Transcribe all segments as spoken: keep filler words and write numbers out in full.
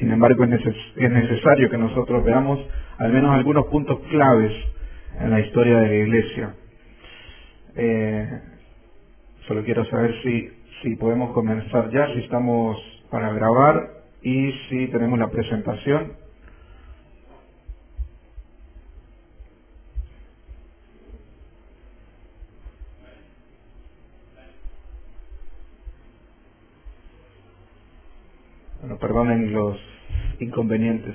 Sin embargo, es, neces es necesario que nosotros veamos al menos algunos puntos claves en la historia de la Iglesia. Eh, solo quiero saber si, si podemos comenzar ya, si estamos para grabar y si tenemos la presentación. Bueno, perdonen los inconvenientes.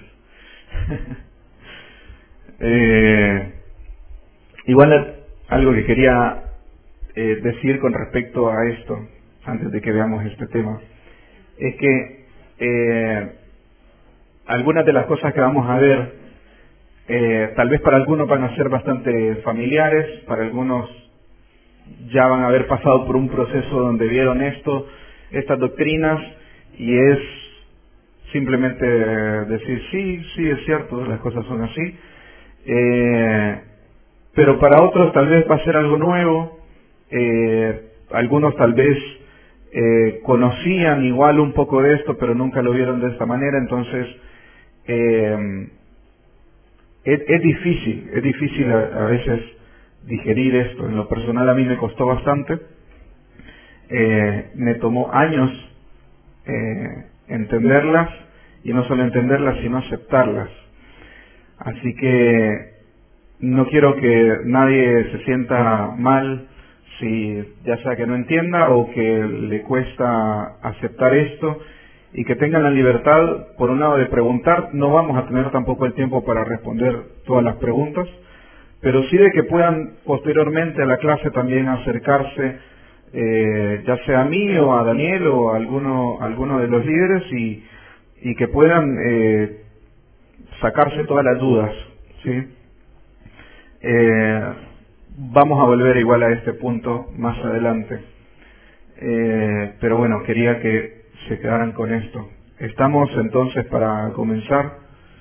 eh, igual algo que quería eh, decir con respecto a esto, antes de que veamos este tema, es que eh, algunas de las cosas que vamos a ver, eh, tal vez para algunos van a ser bastante familiares, para algunos ya van a haber pasado por un proceso donde vieron esto, estas doctrinas, y es simplemente decir, sí, sí, es cierto, las cosas son así. Eh, pero para otros tal vez va a ser algo nuevo. Eh, algunos tal vez eh, conocían igual un poco de esto, pero nunca lo vieron de esta manera. Entonces, eh, es, es difícil, es difícil a, a veces digerir esto. En lo personal a mí me costó bastante. Eh, me tomó años eh, entenderlas, y no solo entenderlas, sino aceptarlas. Así que no quiero que nadie se sienta mal si ya sea que no entienda o que le cuesta aceptar esto, y que tengan la libertad, por un lado, de preguntar. No vamos a tener tampoco el tiempo para responder todas las preguntas, pero sí de que puedan posteriormente a la clase también acercarse, eh, ya sea a mí o a Daniel o a alguno, a alguno de los líderes, y, y que puedan eh, sacarse todas las dudas, ¿sí? Eh, vamos a volver igual a este punto más adelante, eh, pero bueno, quería que se quedaran con esto. ¿Estamos entonces para comenzar?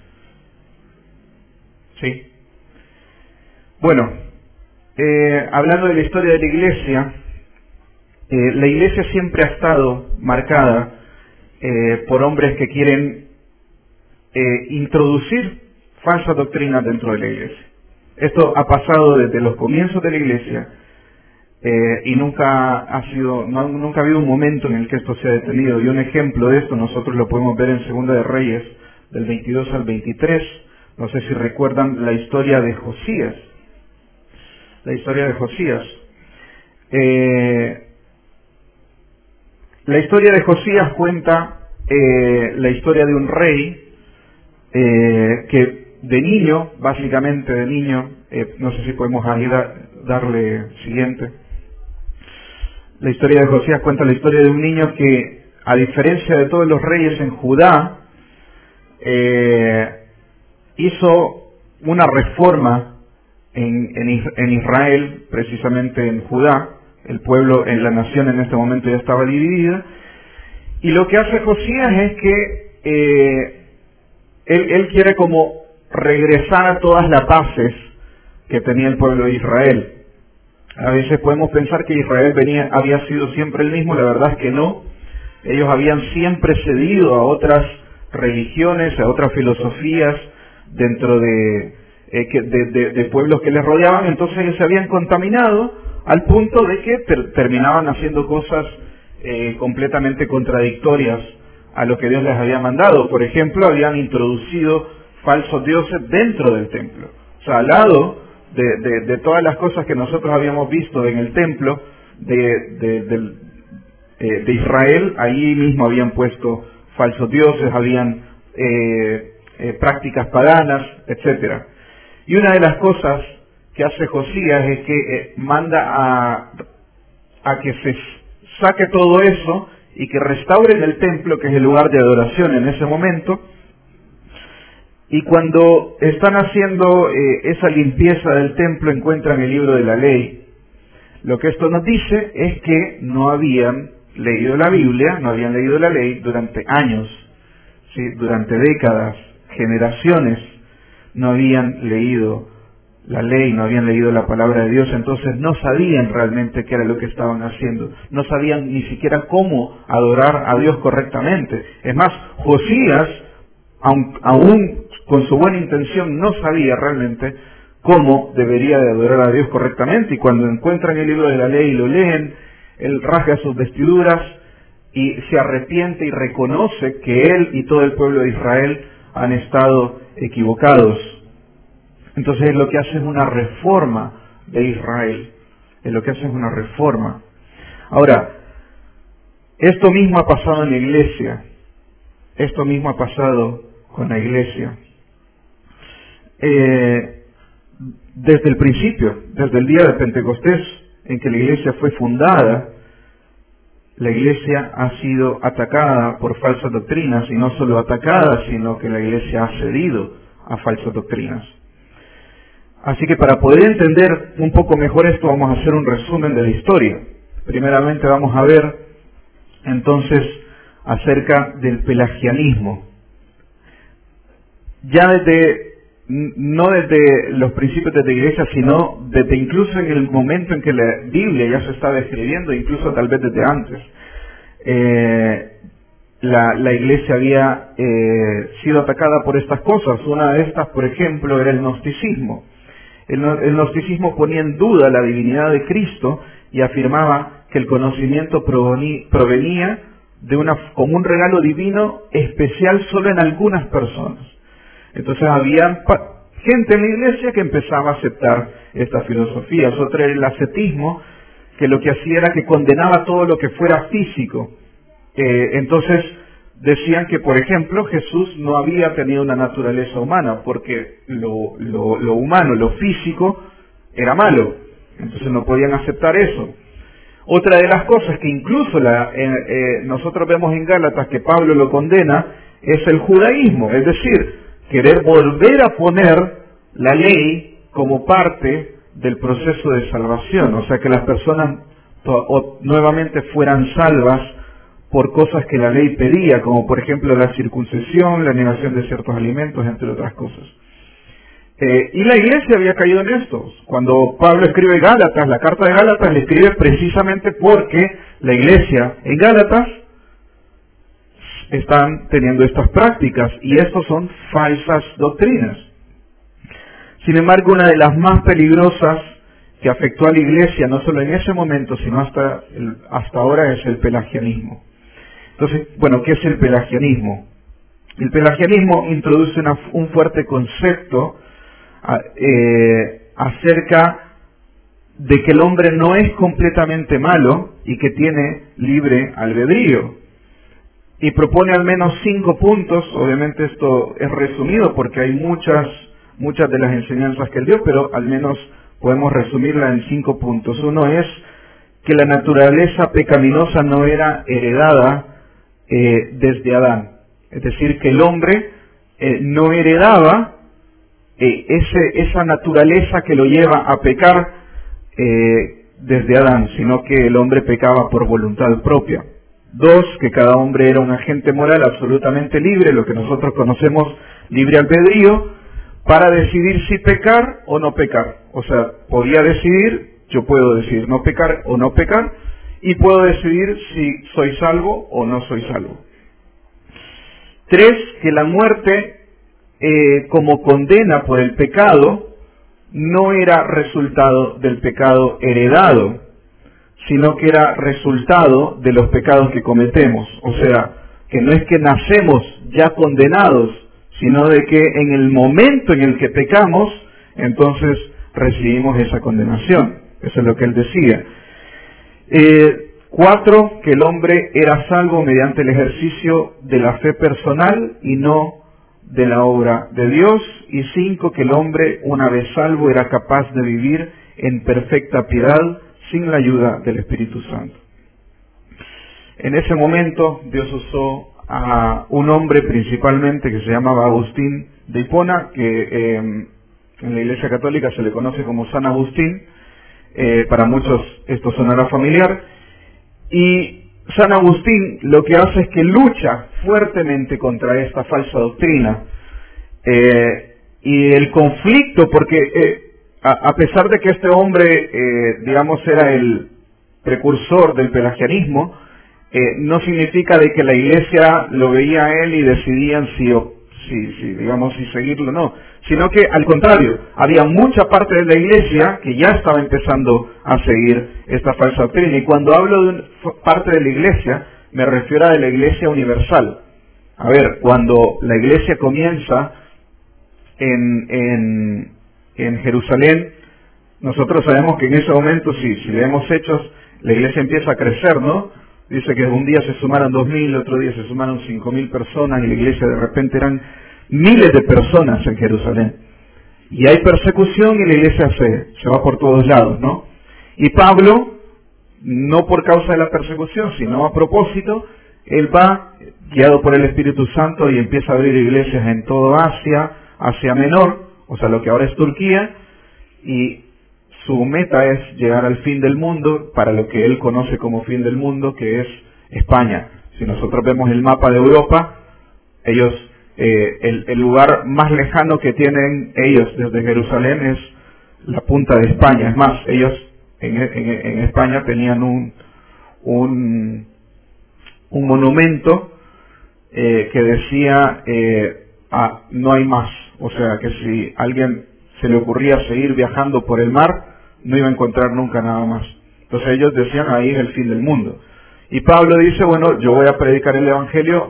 Sí. Bueno, eh, hablando de la historia de la Iglesia, eh, la Iglesia siempre ha estado marcada eh, por hombres que quieren eh, introducir falsas doctrinas dentro de la Iglesia. Esto ha pasado desde los comienzos de la Iglesia eh, y nunca ha sido, no, nunca ha habido un momento en el que esto se ha detenido. Y un ejemplo de esto nosotros lo podemos ver en Segunda de Reyes, del veintidós al veintitrés. No sé si recuerdan la historia de Josías. La historia de Josías. Eh, la historia de Josías cuenta eh, la historia de un rey eh, que de niño, básicamente de niño, eh, no sé si podemos ahí da, darle siguiente. La historia de Josías cuenta la historia de un niño que, a diferencia de todos los reyes en Judá, eh, hizo una reforma en, en, en Israel, precisamente en Judá. El pueblo, en la nación en este momento ya estaba dividida, y lo que hace Josías es que eh, él, él quiere como regresar a todas las bases que tenía el pueblo de Israel. A veces podemos pensar que Israel venía, había sido siempre el mismo. La verdad es que no. Ellos habían siempre cedido a otras religiones, a otras filosofías dentro de, eh, que, de, de, de pueblos que les rodeaban. Entonces ellos se habían contaminado al punto de que ter, terminaban haciendo cosas eh, completamente contradictorias a lo que Dios les había mandado. Por ejemplo, habían introducido falsos dioses dentro del templo. O sea, al lado de, de, de todas las cosas que nosotros habíamos visto en el templo de, de, de, eh, de Israel, ahí mismo habían puesto falsos dioses, habían eh, eh, prácticas paganas, etcétera. Y una de las cosas que hace Josías es que eh, manda a, a que se saque todo eso y que restauren el templo, que es el lugar de adoración en ese momento. Y cuando están haciendo eh, esa limpieza del templo, encuentran el libro de la ley. Lo que esto nos dice es que no habían leído la Biblia, no habían leído la ley durante años, ¿sí? Durante décadas, generaciones, no habían leído la ley, no habían leído la palabra de Dios. Entonces no sabían realmente qué era lo que estaban haciendo, no sabían ni siquiera cómo adorar a Dios correctamente. Es más, Josías aun, aún con su buena intención, no sabía realmente cómo debería de adorar a Dios correctamente, y cuando encuentran el libro de la ley y lo leen, él rasga sus vestiduras y se arrepiente y reconoce que él y todo el pueblo de Israel han estado equivocados. Entonces lo que hace es una reforma de Israel, es lo que hace es una reforma. Ahora, esto mismo ha pasado en la iglesia, esto mismo ha pasado con la iglesia. Eh, desde el principio, desde el día de Pentecostés, en que la iglesia fue fundada, la iglesia ha sido atacada por falsas doctrinas, y no solo atacada, sino que la iglesia ha cedido a falsas doctrinas. Así que para poder entender un poco mejor esto, vamos a hacer un resumen de la historia. Primeramente vamos a ver entonces acerca del pelagianismo. Ya desde, no desde los principios de la iglesia, sino desde incluso en el momento en que la Biblia ya se estaba escribiendo, incluso tal vez desde antes, eh, la, la iglesia había eh, sido atacada por estas cosas. Una de estas, por ejemplo, era el gnosticismo. El, el gnosticismo ponía en duda la divinidad de Cristo y afirmaba que el conocimiento provenía de una, como un regalo divino especial solo en algunas personas. Entonces había gente en la iglesia que empezaba a aceptar estas filosofías. Otra era el ascetismo, que lo que hacía era que condenaba todo lo que fuera físico. Eh, entonces decían que, por ejemplo, Jesús no había tenido una naturaleza humana, porque lo, lo, lo humano, lo físico, era malo. Entonces no podían aceptar eso. Otra de las cosas que incluso la, eh, eh, nosotros vemos en Gálatas que Pablo lo condena, es el judaísmo, es decir, querer volver a poner la ley como parte del proceso de salvación, o sea, que las personas o, nuevamente fueran salvas por cosas que la ley pedía, como por ejemplo la circuncisión, la negación de ciertos alimentos, entre otras cosas. Eh, y la iglesia había caído en esto. Cuando Pablo escribe Gálatas, la carta de Gálatas le escribe precisamente porque la iglesia en Gálatas están teniendo estas prácticas, y estos son falsas doctrinas. Sin embargo, una de las más peligrosas que afectó a la iglesia, no solo en ese momento, sino hasta, el, hasta ahora, es el pelagianismo. Entonces, bueno, ¿qué es el pelagianismo? El pelagianismo introduce una, un fuerte concepto eh, acerca de que el hombre no es completamente malo y que tiene libre albedrío. Y propone al menos cinco puntos. Obviamente esto es resumido porque hay muchas, muchas de las enseñanzas que él dio, pero al menos podemos resumirla en cinco puntos. Uno es que la naturaleza pecaminosa no era heredada eh, desde Adán. Es decir, que el hombre eh, no heredaba eh, ese, esa naturaleza que lo lleva a pecar eh, desde Adán, sino que el hombre pecaba por voluntad propia. Dos, que cada hombre era un agente moral absolutamente libre, lo que nosotros conocemos libre albedrío, para decidir si pecar o no pecar. O sea, podía decidir, yo puedo decidir no pecar o no pecar, y puedo decidir si soy salvo o no soy salvo. Tres, que la muerte eh, como condena por el pecado no era resultado del pecado heredado, sino que era resultado de los pecados que cometemos. O sea, que no es que nacemos ya condenados, sino de que en el momento en el que pecamos, entonces recibimos esa condenación. Eso es lo que él decía. Eh, cuatro, que el hombre era salvo mediante el ejercicio de la fe personal y no de la obra de Dios. Y cinco, que el hombre, una vez salvo, era capaz de vivir en perfecta piedad sin la ayuda del Espíritu Santo. En ese momento Dios usó a un hombre principalmente que se llamaba Agustín de Hipona, que eh, en la Iglesia Católica se le conoce como San Agustín. Eh, para muchos esto sonará familiar. Y San Agustín lo que hace es que lucha fuertemente contra esta falsa doctrina. Eh, y el conflicto, porque eh, a, a pesar de que este hombre, eh, digamos, era el precursor del pelagianismo, eh, no significa de que la iglesia lo veía a él y decidían si, si, si, digamos, si seguirlo o no, sino que al contrario, había mucha parte de la iglesia que ya estaba empezando a seguir esta falsa doctrina. Y cuando hablo de una parte de la iglesia, me refiero a la iglesia universal. A ver, cuando la iglesia comienza en, en, en Jerusalén, nosotros sabemos que en ese momento, si, si leemos Hechos, la iglesia empieza a crecer, ¿no? Dice que un día se sumaron dos mil, otro día se sumaron cinco mil personas, y la iglesia de repente eran miles de personas en Jerusalén. Y hay persecución y la iglesia se, se va por todos lados, ¿no? Y Pablo, no por causa de la persecución, sino a propósito, él va guiado por el Espíritu Santo y empieza a abrir iglesias en toda Asia, Asia Menor, o sea, lo que ahora es Turquía, y su meta es llegar al fin del mundo, para lo que él conoce como fin del mundo, que es España. Si nosotros vemos el mapa de Europa, ellos, eh, el, el lugar más lejano que tienen ellos desde Jerusalén es la punta de España. Es más, ellos en, en, en España tenían un, un, un monumento eh, que decía, eh, ah, no hay más. O sea, que si a alguien se le ocurría seguir viajando por el mar, no iba a encontrar nunca nada más. Entonces ellos decían, ahí es el fin del mundo. Y Pablo dice, bueno, yo voy a predicar el Evangelio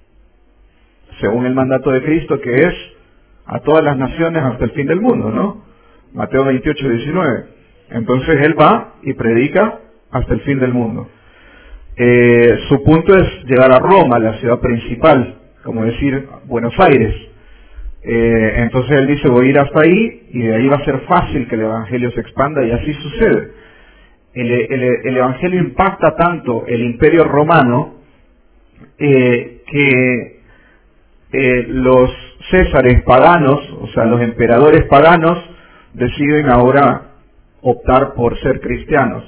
según el mandato de Cristo, que es a todas las naciones hasta el fin del mundo, ¿no? Mateo veintiocho, diecinueve. Entonces él va y predica hasta el fin del mundo. Eh, su punto es llegar a Roma, la ciudad principal, como decir Buenos Aires. Eh, entonces él dice, voy a ir hasta ahí, y de ahí va a ser fácil que el Evangelio se expanda, y así sucede. El, el, el Evangelio impacta tanto el Imperio Romano eh, que eh, los césares paganos, o sea, los emperadores paganos, deciden ahora optar por ser cristianos.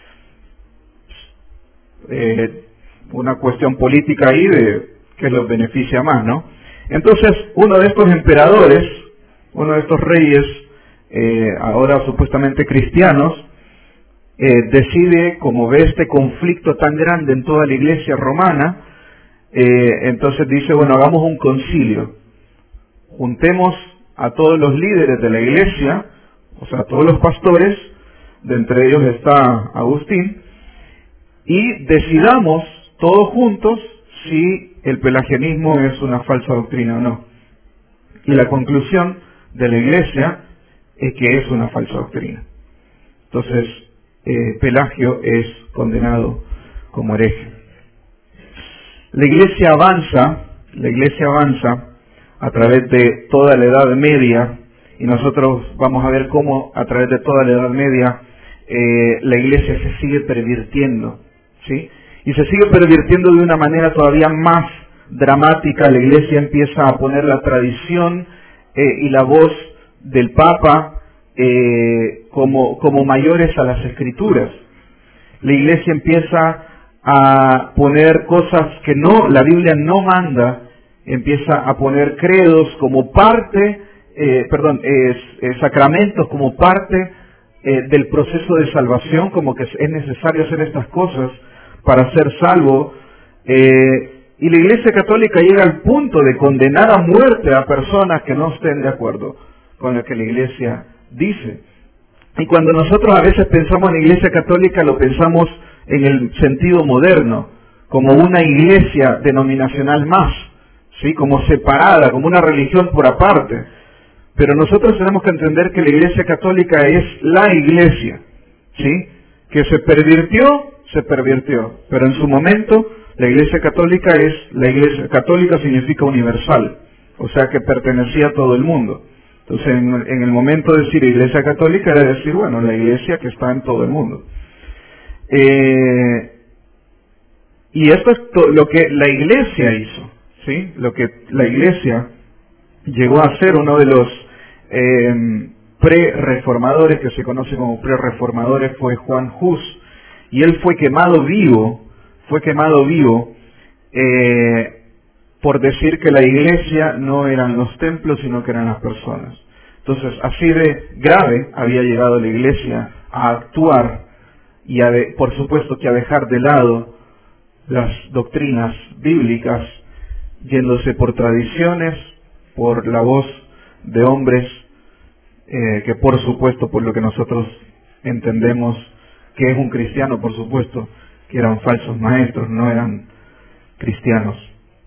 Eh, una cuestión política ahí de qué los beneficia más, ¿no? Entonces, uno de estos emperadores, uno de estos reyes, eh, ahora supuestamente cristianos, eh, decide, como ve este conflicto tan grande en toda la iglesia romana, eh, entonces dice, bueno, hagamos un concilio, juntemos a todos los líderes de la iglesia, o sea, a todos los pastores, de entre ellos está Agustín, y decidamos todos juntos si el pelagianismo es una falsa doctrina o no. Y la conclusión de la iglesia es que es una falsa doctrina. Entonces, eh, Pelagio es condenado como hereje. La iglesia avanza, la iglesia avanza a través de toda la Edad Media, y nosotros vamos a ver cómo a través de toda la Edad Media eh, la iglesia se sigue pervirtiendo, ¿sí? Y se sigue pervirtiendo de una manera todavía más dramática. La iglesia empieza a poner la tradición eh, y la voz del Papa eh, como, como mayores a las Escrituras. La iglesia empieza a poner cosas que no, la Biblia no manda, empieza a poner credos como parte, eh, perdón, eh, eh, sacramentos como parte eh, del proceso de salvación, como que es necesario hacer estas cosas para ser salvo, eh, y la Iglesia Católica llega al punto de condenar a muerte a personas que no estén de acuerdo con lo que la Iglesia dice. Y cuando nosotros a veces pensamos en la Iglesia Católica, lo pensamos en el sentido moderno, como una iglesia denominacional más, ¿sí? Como separada, como una religión por aparte. Pero nosotros tenemos que entender que la Iglesia Católica es la iglesia, ¿sí? Que se pervirtió, se pervirtió, pero en su momento la Iglesia Católica es, la Iglesia Católica significa universal, o sea que pertenecía a todo el mundo. Entonces en, en el momento de decir Iglesia Católica era decir, bueno, la iglesia que está en todo el mundo. Eh, y esto es to, lo que la iglesia hizo, ¿sí? Lo que la iglesia llegó a ser uno de los eh, pre-reformadores, que se conoce como pre-reformadores, fue Juan Hus. Y él fue quemado vivo, fue quemado vivo eh, por decir que la iglesia no eran los templos, sino que eran las personas. Entonces, así de grave había llegado la iglesia a actuar y a de, por supuesto que a dejar de lado las doctrinas bíblicas, yéndose por tradiciones por la voz de hombres eh, que, por supuesto, por lo que nosotros entendemos que es un cristiano, por supuesto, que eran falsos maestros, no eran cristianos.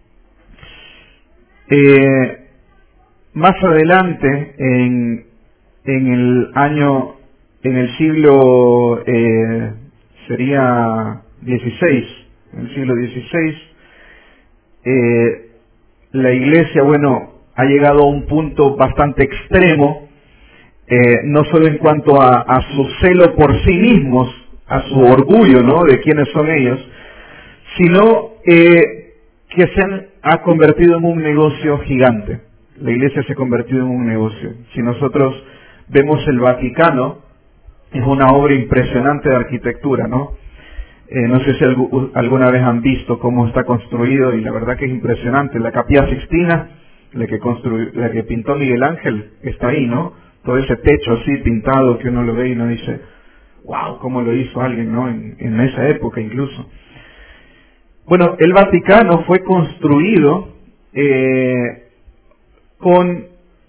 Eh, más adelante, en, en el año, en el siglo, eh, sería dieciséis, en el siglo dieciséis, eh, la iglesia, bueno, ha llegado a un punto bastante extremo, eh, no solo en cuanto a, a su celo por sí mismos, a su orgullo, ¿no?, de quiénes son ellos, sino eh, que se han, ha convertido en un negocio gigante. La iglesia se ha convertido en un negocio. Si nosotros vemos el Vaticano, es una obra impresionante de arquitectura, ¿no? Eh, no sé si algu alguna vez han visto cómo está construido, y la verdad que es impresionante. La Capilla Sixtina, la que, la que pintó Miguel Ángel, está ahí, ¿no? Todo ese techo así pintado que uno lo ve y uno dice, wow, cómo lo hizo alguien, ¿no? En, en esa época incluso. Bueno, el Vaticano fue construido eh, con,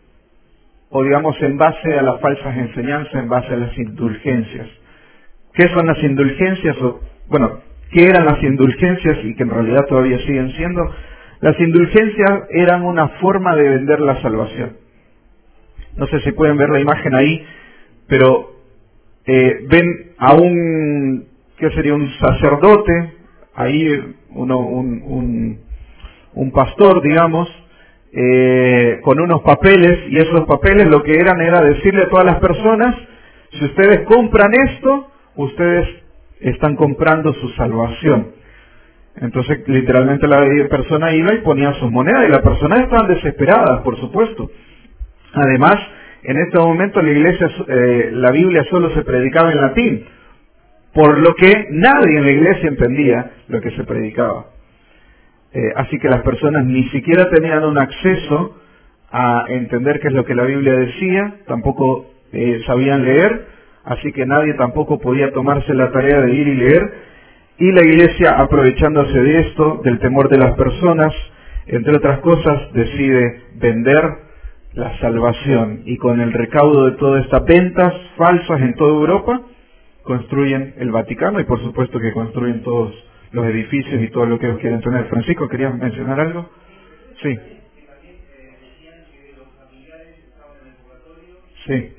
o digamos, en base a las falsas enseñanzas, en base a las indulgencias. ¿Qué son las indulgencias? O, bueno, ¿qué eran las indulgencias y que en realidad todavía siguen siendo? Las indulgencias eran una forma de vender la salvación. No sé si pueden ver la imagen ahí, pero eh, ven a un, ¿qué sería? Un sacerdote, ahí uno, un, un, un pastor, digamos, eh, con unos papeles, y esos papeles lo que eran era decirle a todas las personas, si ustedes compran esto, ustedes están comprando su salvación. Entonces, literalmente la persona iba y ponía sus monedas, y las personas estaban desesperadas, por supuesto. Además, en este momento la iglesia, eh, la Biblia solo se predicaba en latín, por lo que nadie en la iglesia entendía lo que se predicaba. Eh, así que las personas ni siquiera tenían un acceso a entender qué es lo que la Biblia decía, tampoco eh, sabían leer, así que nadie tampoco podía tomarse la tarea de ir y leer, y la iglesia, aprovechándose de esto, del temor de las personas, entre otras cosas, decide vender la salvación, y con el recaudo de todas estas ventas falsas en toda Europa, construyen el Vaticano, y por supuesto que construyen todos los edificios y todo lo que ellos quieren tener. Francisco, ¿querías mencionar algo? Sí. Sí.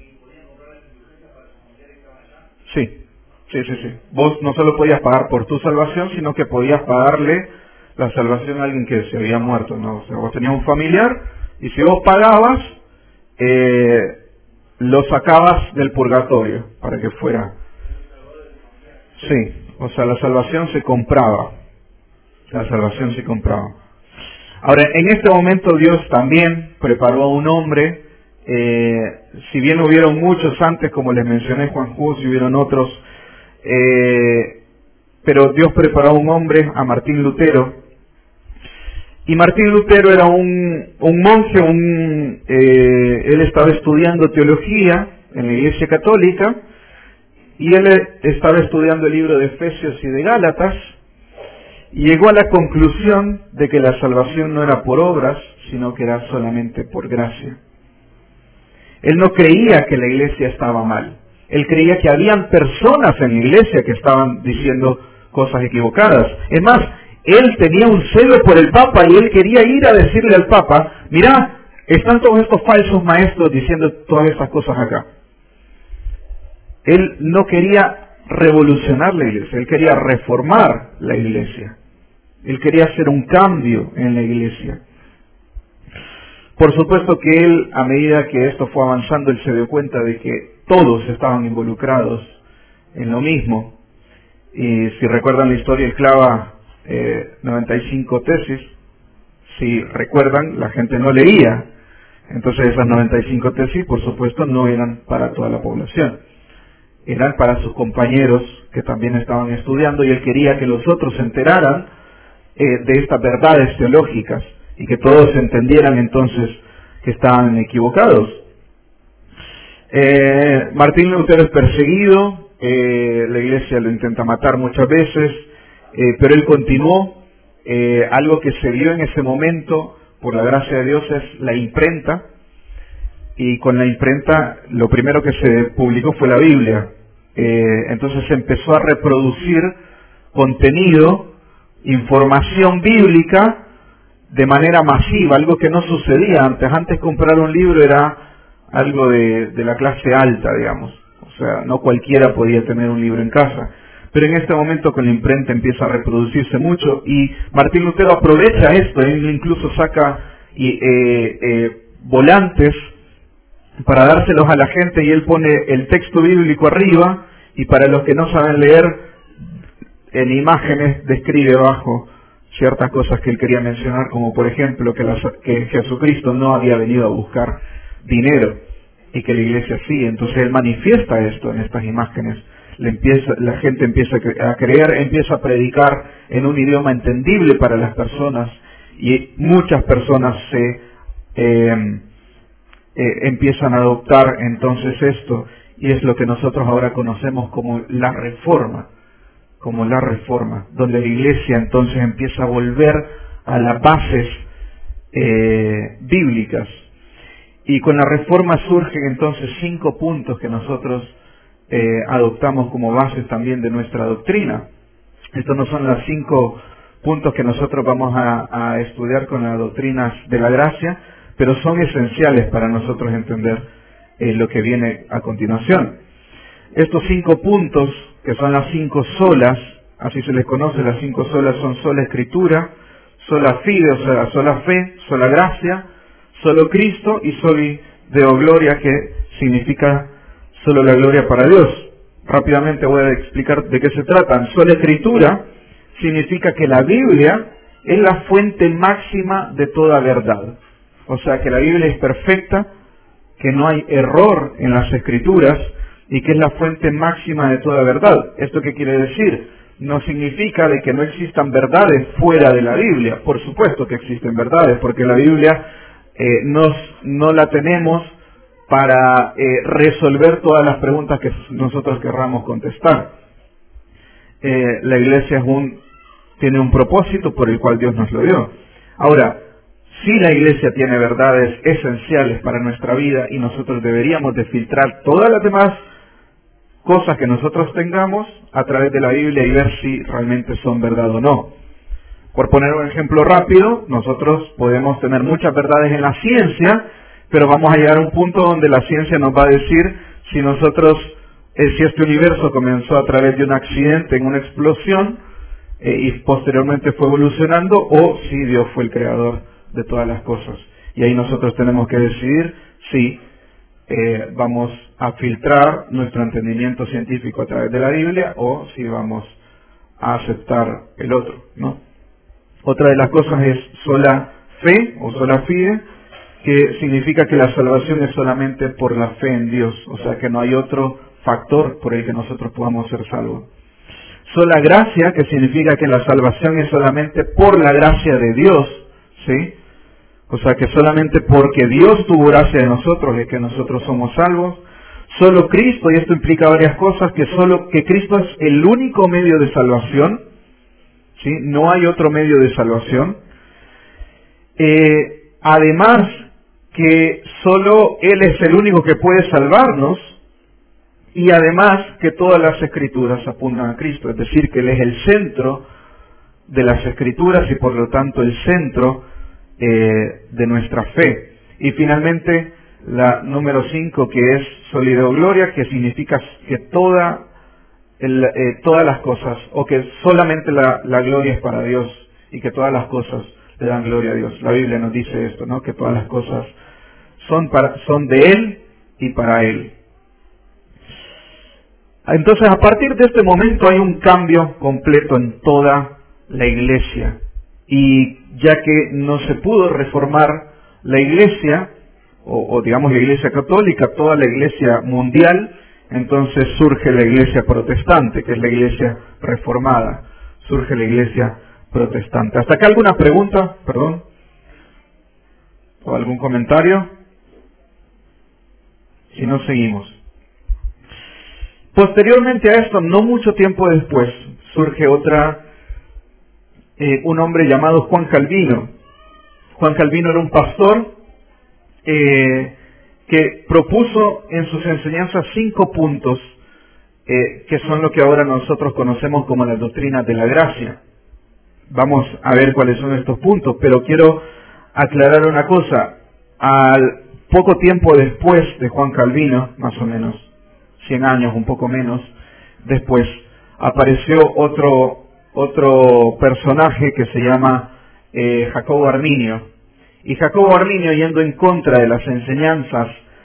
Sí, sí, sí, sí. Vos no solo podías pagar por tu salvación, sino que podías pagarle la salvación a alguien que se había muerto, ¿no? O sea, vos tenías un familiar, y si vos pagabas, eh, lo sacabas del purgatorio, para que fuera. Sí, o sea, la salvación se compraba. La salvación se compraba. Ahora, en este momento Dios también preparó a un hombre, eh, si bien hubieron muchos antes, como les mencioné, Juan Hus, y hubieron otros, eh, pero Dios preparó a un hombre, a Martín Lutero, y Martín Lutero era un, un monje, un, eh, él estaba estudiando teología en la Iglesia Católica, y él estaba estudiando el libro de Efesios y de Gálatas, y llegó a la conclusión de que la salvación no era por obras, sino que era solamente por gracia. Él no creía que la iglesia estaba mal. Él creía que habían personas en la iglesia que estaban diciendo cosas equivocadas. Es más, él tenía un celo por el Papa, y él quería ir a decirle al Papa, mirá, están todos estos falsos maestros diciendo todas estas cosas acá. Él no quería revolucionar la iglesia, él quería reformar la iglesia. Él quería hacer un cambio en la iglesia. Por supuesto que él, a medida que esto fue avanzando, él se dio cuenta de que todos estaban involucrados en lo mismo. Y si recuerdan la historia, él clava eh, noventa y cinco tesis. Si recuerdan, la gente no leía. Entonces esas noventa y cinco tesis, por supuesto, no eran para toda la población. Eran para sus compañeros que también estaban estudiando, y él quería que los otros se enteraran eh, de estas verdades teológicas, y que todos entendieran entonces que estaban equivocados. Eh, Martín Lutero es perseguido, eh, la iglesia lo intenta matar muchas veces, eh, pero él continuó. Eh, algo que se vio en ese momento por la gracia de Dios, es la imprenta, y con la imprenta lo primero que se publicó fue la Biblia. Eh, entonces se empezó a reproducir contenido, información bíblica de manera masiva, algo que no sucedía antes. Antes comprar un libro era algo de, de la clase alta, digamos. O sea, no cualquiera podía tener un libro en casa. Pero en este momento con la imprenta empieza a reproducirse mucho, y Martín Lutero aprovecha esto. Él incluso saca y, eh, eh, volantes para dárselos a la gente, y él pone el texto bíblico arriba, y para los que no saben leer, en imágenes describe abajo ciertas cosas que él quería mencionar, como por ejemplo que, la, que Jesucristo no había venido a buscar dinero, y que la iglesia sí. Entonces él manifiesta esto en estas imágenes. Le empieza, la gente empieza a creer, empieza a predicar en un idioma entendible para las personas, y muchas personas se eh, eh, empiezan a adoptar entonces esto, y es lo que nosotros ahora conocemos como la Reforma, como la Reforma, donde la iglesia entonces empieza a volver a las bases eh, bíblicas. Y con la Reforma surgen entonces cinco puntos que nosotros Eh, adoptamos como bases también de nuestra doctrina. Estos no son los cinco puntos que nosotros vamos a, a estudiar con las doctrinas de la gracia, pero son esenciales para nosotros entender eh, lo que viene a continuación. Estos cinco puntos, que son las cinco solas, así se les conoce, las cinco solas son sola escritura, sola fide, o sea, sola fe, sola gracia, solo Cristo y soli deo gloria, que significa solo la gloria para Dios. Rápidamente voy a explicar de qué se tratan. Sola escritura significa que la Biblia es la fuente máxima de toda verdad. O sea, que la Biblia es perfecta, que no hay error en las escrituras, y que es la fuente máxima de toda verdad. ¿Esto qué quiere decir? No significa de que no existan verdades fuera de la Biblia. Por supuesto que existen verdades, porque la Biblia eh, nos, no la tenemos para eh, resolver todas las preguntas que nosotros querramos contestar. Eh, la iglesia es un, tiene un propósito por el cual Dios nos lo dio. Ahora, si la iglesia tiene verdades esenciales para nuestra vida, y nosotros deberíamos de filtrar todas las demás cosas que nosotros tengamos a través de la Biblia y ver si realmente son verdad o no. Por poner un ejemplo rápido, nosotros podemos tener muchas verdades en la ciencia, pero vamos a llegar a un punto donde la ciencia nos va a decir si nosotros, eh, si este universo comenzó a través de un accidente, en una explosión, eh, y posteriormente fue evolucionando, o si Dios fue el creador de todas las cosas. Y ahí nosotros tenemos que decidir si eh, vamos a filtrar nuestro entendimiento científico a través de la Biblia, o si vamos a aceptar el otro, ¿no? Otra de las cosas es sola fe o sola fide, que significa que la salvación es solamente por la fe en Dios, o sea que no hay otro factor por el que nosotros podamos ser salvos. Sola gracia, que significa que la salvación es solamente por la gracia de Dios, ¿sí? O sea que solamente porque Dios tuvo gracia de nosotros es que nosotros somos salvos. Solo Cristo, y esto implica varias cosas, que solo que Cristo es el único medio de salvación, ¿sí? No hay otro medio de salvación. Eh, además, que solo Él es el único que puede salvarnos, y además que todas las escrituras apuntan a Cristo, es decir, que Él es el centro de las escrituras y por lo tanto el centro eh, de nuestra fe. Y finalmente la número cinco, que es soli deo gloria, que significa que toda el, eh, todas las cosas, o que solamente la, la gloria es para Dios, y que todas las cosas le dan gloria a Dios. La Biblia nos dice esto, ¿no? Que todas las cosas son, para, son de Él y para Él. Entonces, a partir de este momento hay un cambio completo en toda la iglesia. Y ya que no se pudo reformar la iglesia, o, o digamos la iglesia católica, toda la iglesia mundial, entonces surge la iglesia protestante, que es la iglesia reformada. Surge la iglesia protestante. ¿Hasta acá alguna pregunta? Perdón. ¿O algún comentario? Si no, seguimos. Posteriormente a esto, no mucho tiempo después, surge otra, eh, un hombre llamado Juan Calvino. Juan Calvino era un pastor eh, que propuso en sus enseñanzas cinco puntos eh, que son lo que ahora nosotros conocemos como la doctrina de la gracia. Vamos a ver cuáles son estos puntos, pero quiero aclarar una cosa. Al poco tiempo después de Juan Calvino, más o menos, cien años, un poco menos, después, apareció otro, otro personaje que se llama eh, Jacobo Arminio. Y Jacobo Arminio, yendo en contra de las enseñanzas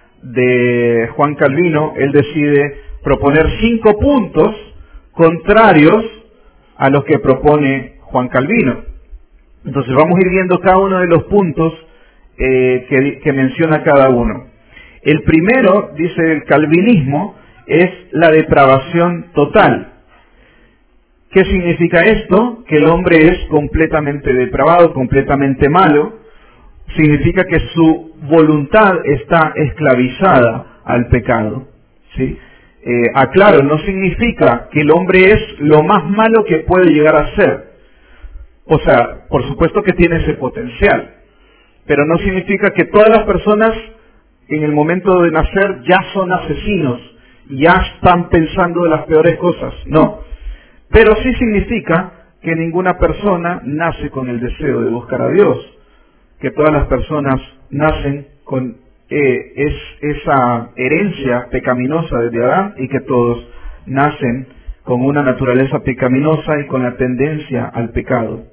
de Juan Calvino, él decide proponer cinco puntos contrarios a los que propone Juan Calvino. Entonces vamos a ir viendo cada uno de los puntos eh, que, que menciona cada uno. El primero, dice el calvinismo, es la depravación total. ¿Qué significa esto? Que el hombre es completamente depravado, completamente malo. Significa que su voluntad está esclavizada al pecado. ¿Sí? Eh, aclaro, no significa que el hombre es lo más malo que puede llegar a ser. O sea, por supuesto que tiene ese potencial, pero no significa que todas las personas en el momento de nacer ya son asesinos, ya están pensando de las peores cosas. No. Pero sí significa que ninguna persona nace con el deseo de buscar a Dios, que todas las personas nacen con eh, es, esa herencia pecaminosa desde Adán y que todos nacen con una naturaleza pecaminosa y con la tendencia al pecado.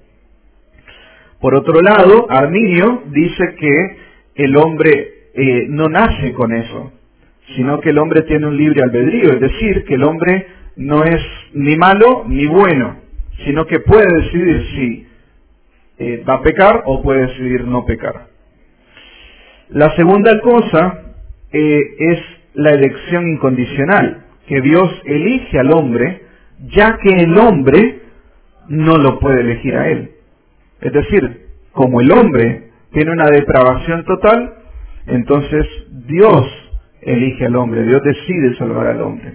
Por otro lado, Arminio dice que el hombre eh, no nace con eso, sino que el hombre tiene un libre albedrío, es decir, que el hombre no es ni malo ni bueno, sino que puede decidir si eh, va a pecar o puede decidir no pecar. La segunda cosa eh, es la elección incondicional, que Dios elige al hombre, ya que el hombre no lo puede elegir a él. Es decir, como el hombre tiene una depravación total, entonces Dios elige al hombre, Dios decide salvar al hombre.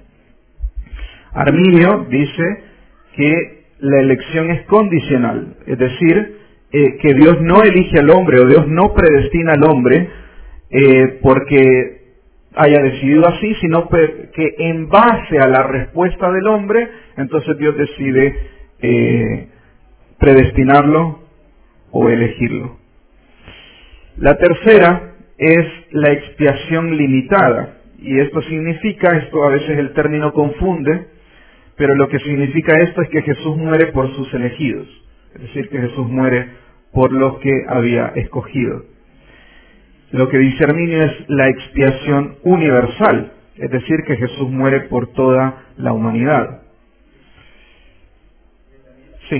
Arminio dice que la elección es condicional, es decir, eh, que Dios no elige al hombre o Dios no predestina al hombre eh, porque haya decidido así, sino que en base a la respuesta del hombre, entonces Dios decide eh, predestinarlo o elegirlo. La tercera es la expiación limitada, y esto significa, esto a veces el término confunde, pero lo que significa esto es que Jesús muere por sus elegidos, es decir, que Jesús muere por los que había escogido. Lo que dice Arminio es la expiación universal, es decir, que Jesús muere por toda la humanidad. Sí.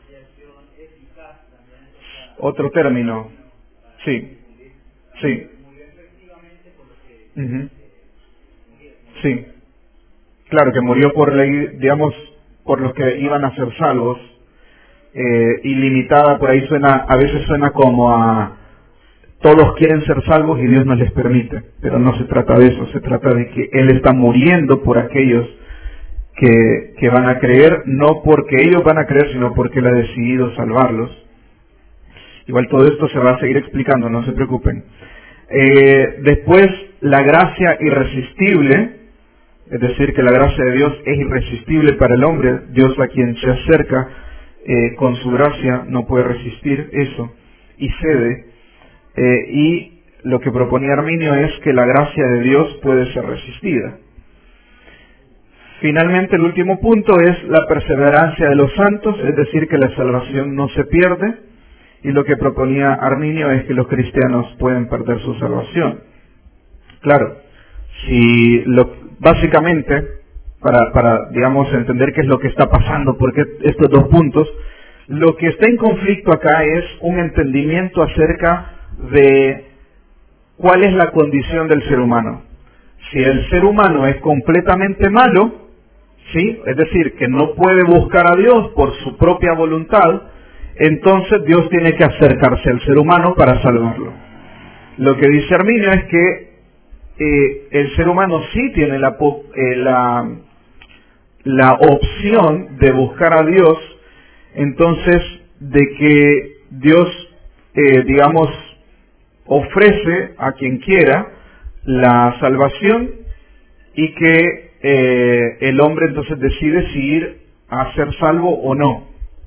Otro término. Sí. Sí. Uh-huh. Sí. Claro, que murió por ley, digamos, por los que iban a ser salvos. Eh, ilimitada, por ahí suena, a veces suena como a todos quieren ser salvos y Dios no les permite, pero no se trata de eso, se trata de que Él está muriendo por aquellos que, que van a creer, no porque ellos van a creer, sino porque Él ha decidido salvarlos. Igual todo esto se va a seguir explicando, no se preocupen. Eh, después, la gracia irresistible, es decir, que la gracia de Dios es irresistible para el hombre, Dios a quien se acerca eh, con su gracia no puede resistir eso, y cede. Eh, y lo que proponía Arminio es que la gracia de Dios puede ser resistida. Finalmente, el último punto es la perseverancia de los santos, es decir, que la salvación no se pierde, y lo que proponía Arminio es que los cristianos pueden perder su salvación. Claro, si lo, básicamente, para, para, digamos, entender qué es lo que está pasando, porque estos dos puntos, lo que está en conflicto acá es un entendimiento acerca de cuál es la condición del ser humano. Si el ser humano es completamente malo, ¿sí? Es decir, que no puede buscar a Dios por su propia voluntad, entonces Dios tiene que acercarse al ser humano para salvarlo. Lo que dice Arminio es que eh, el ser humano sí tiene la, eh, la, la opción de buscar a Dios, entonces de que Dios eh, digamos, ofrece a quien quiera la salvación y que eh, el hombre entonces decide si ir a ser salvo o no.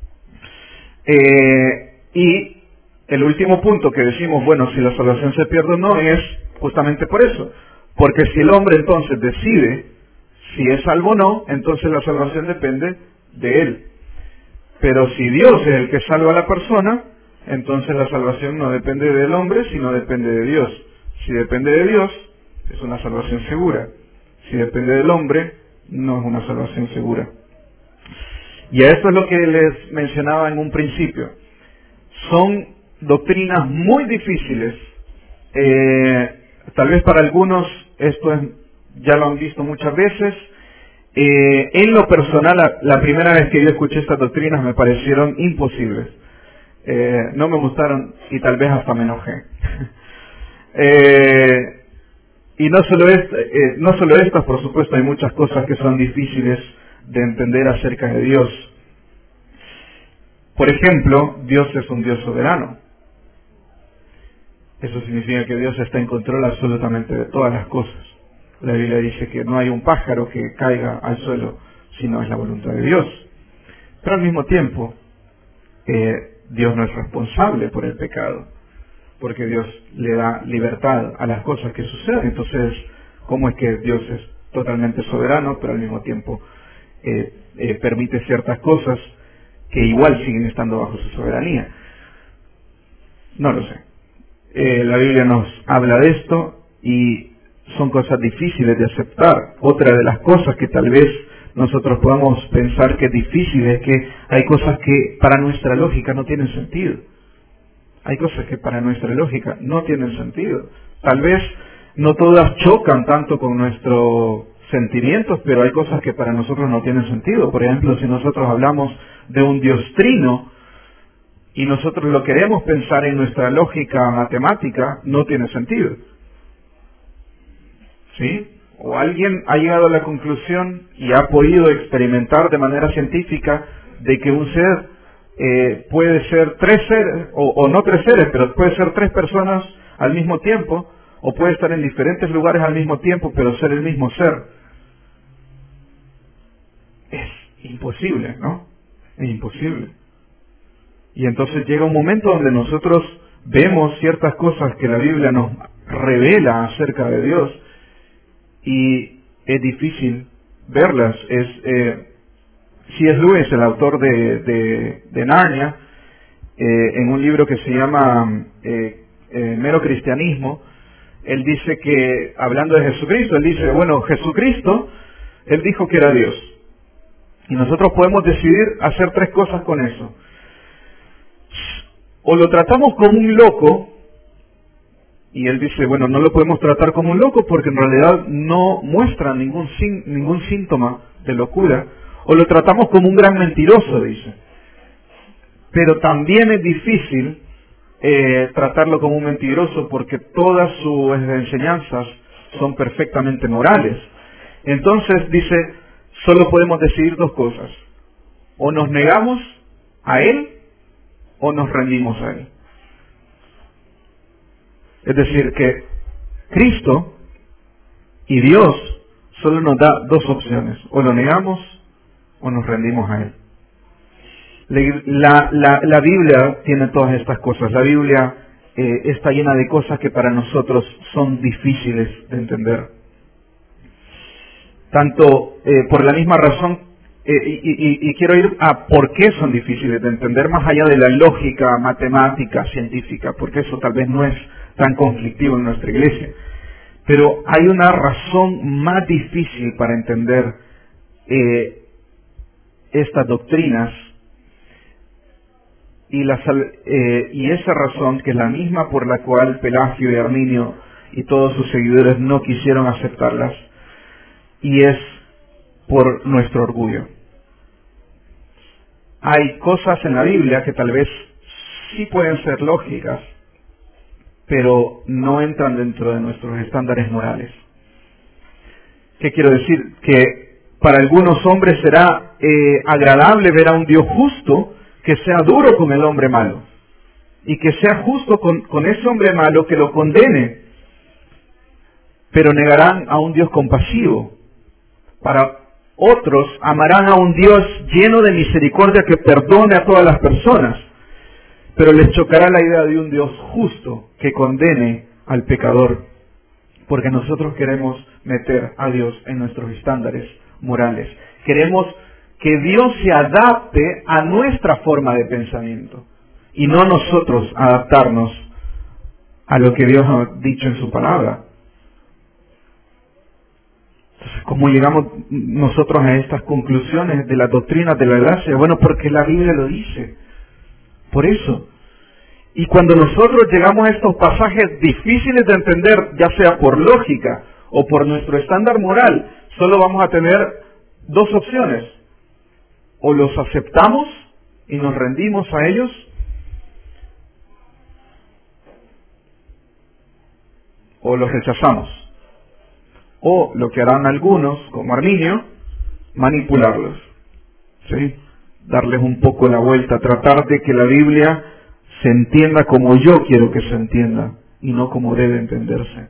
Eh, y el último punto que decimos, bueno, si la salvación se pierde o no, es justamente por eso. Porque si el hombre entonces decide si es salvo o no, entonces la salvación depende de él. Pero si Dios es el que salva a la persona, entonces la salvación no depende del hombre, sino depende de Dios. Si depende de Dios, es una salvación segura. Si depende del hombre, no es una salvación segura. Y a esto es lo que les mencionaba en un principio. Son doctrinas muy difíciles. Eh, tal vez para algunos esto es, ya lo han visto muchas veces. Eh, en lo personal, la, la primera vez que yo escuché estas doctrinas me parecieron imposibles. Eh, no me gustaron y tal vez hasta me enojé. eh, y no solo, es, eh, no solo estas, por supuesto, hay muchas cosas que son difíciles de entender acerca de Dios. Por ejemplo, Dios es un Dios soberano. Eso significa que Dios está en control absolutamente de todas las cosas. La Biblia dice que no hay un pájaro que caiga al suelo si no es la voluntad de Dios. Pero al mismo tiempo, eh, Dios no es responsable por el pecado, porque Dios le da libertad a las cosas que suceden. Entonces, ¿cómo es que Dios es totalmente soberano, pero al mismo tiempo eh, eh, permite ciertas cosas que igual siguen estando bajo su soberanía? No lo sé. Eh, la Biblia nos habla de esto y son cosas difíciles de aceptar. Otra de las cosas que tal vez nosotros podamos pensar que es difícil es que hay cosas que para nuestra lógica no tienen sentido. Hay cosas que para nuestra lógica no tienen sentido. Tal vez no todas chocan tanto con nuestros sentimientos, pero hay cosas que para nosotros no tienen sentido. Por ejemplo, si nosotros hablamos de un Dios trino y nosotros lo queremos pensar en nuestra lógica matemática, no tiene sentido. ¿Sí? O alguien ha llegado a la conclusión y ha podido experimentar de manera científica de que un ser eh, puede ser tres seres, o, o no tres seres, pero puede ser tres personas al mismo tiempo, o puede estar en diferentes lugares al mismo tiempo, pero ser el mismo ser. Es imposible, ¿no? Es imposible. Y entonces llega un momento donde nosotros vemos ciertas cosas que la Biblia nos revela acerca de Dios, y es difícil verlas. Es eh, C S Lewis, el autor de, de, de Narnia, eh, en un libro que se llama eh, eh, Mero Cristianismo, él dice que, hablando de Jesucristo, él dice, bueno, Jesucristo, él dijo que era Dios. Y nosotros podemos decidir hacer tres cosas con eso. O lo tratamos como un loco, y él dice, bueno, no lo podemos tratar como un loco porque en realidad no muestra ningún, ningún síntoma de locura. O lo tratamos como un gran mentiroso, dice. Pero también es difícil eh, tratarlo como un mentiroso porque todas sus enseñanzas son perfectamente morales. Entonces dice, solo podemos decidir dos cosas. O nos negamos a Él o nos rendimos a Él. Es decir, que Cristo y Dios solo nos da dos opciones. O lo negamos o nos rendimos a Él. La, la, la Biblia tiene todas estas cosas. La Biblia eh, está llena de cosas que para nosotros son difíciles de entender. Tanto eh, por la misma razón, eh, y, y, y quiero ir a por qué son difíciles de entender, más allá de la lógica, matemática, científica, porque eso tal vez no es tan conflictivo en nuestra iglesia. Pero hay una razón más difícil para entender eh, estas doctrinas, y, la, eh, y esa razón que es la misma por la cual Pelagio y Arminio y todos sus seguidores no quisieron aceptarlas, y es por nuestro orgullo. Hay cosas en la Biblia que tal vez sí pueden ser lógicas, pero no entran dentro de nuestros estándares morales. ¿Qué quiero decir? Que para algunos hombres será eh, agradable ver a un Dios justo que sea duro con el hombre malo. y que sea justo con, con ese hombre malo, que lo condene, pero negarán a un Dios compasivo. Para otros, amarán a un Dios lleno de misericordia que perdone a todas las personas, pero les chocará la idea de un Dios justo que condene al pecador, porque nosotros queremos meter a Dios en nuestros estándares morales. Queremos que Dios se adapte a nuestra forma de pensamiento y no nosotros adaptarnos a lo que Dios ha dicho en su palabra. Entonces, ¿cómo llegamos nosotros a estas conclusiones de las doctrinas de la gracia? Bueno, porque la Biblia lo dice. Por eso. Y cuando nosotros llegamos a estos pasajes difíciles de entender, ya sea por lógica o por nuestro estándar moral, solo vamos a tener dos opciones. O los aceptamos y nos rendimos a ellos, o los rechazamos. O lo que harán algunos, como Arminio, manipularlos, ¿sí? Darles un poco la vuelta, tratar de que la Biblia se entienda como yo quiero que se entienda y no como debe entenderse.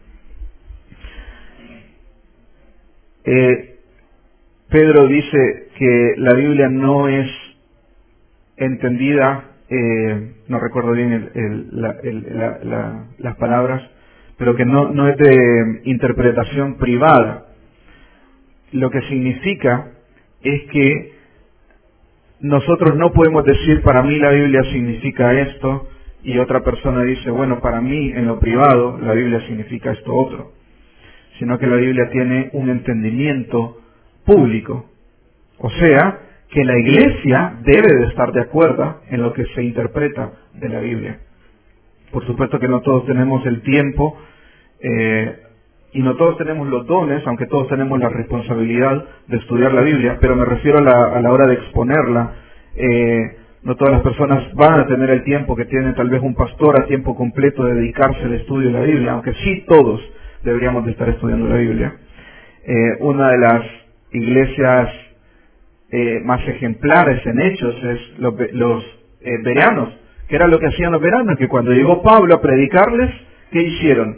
Eh, Pedro dice que la Biblia no es entendida, eh, no recuerdo bien el, el, la, el, la, la, las palabras, pero que no, no es de interpretación privada. Lo que significa es que nosotros no podemos decir, para mí la Biblia significa esto, y otra persona dice, bueno, para mí en lo privado la Biblia significa esto otro. Sino que la Biblia tiene un entendimiento público. O sea, que la Iglesia debe de estar de acuerdo en lo que se interpreta de la Biblia. Por supuesto que no todos tenemos el tiempo eh, y no todos tenemos los dones, aunque todos tenemos la responsabilidad de estudiar la Biblia, pero me refiero a la, a la hora de exponerla. Eh, no todas las personas van a tener el tiempo que tiene tal vez un pastor a tiempo completo de dedicarse al estudio de la Biblia, aunque sí todos deberíamos de estar estudiando la Biblia. Eh, una de las iglesias eh, más ejemplares en hechos es los, los eh, bereanos, que era lo que hacían los bereanos, que cuando llegó Pablo a predicarles, ¿qué hicieron?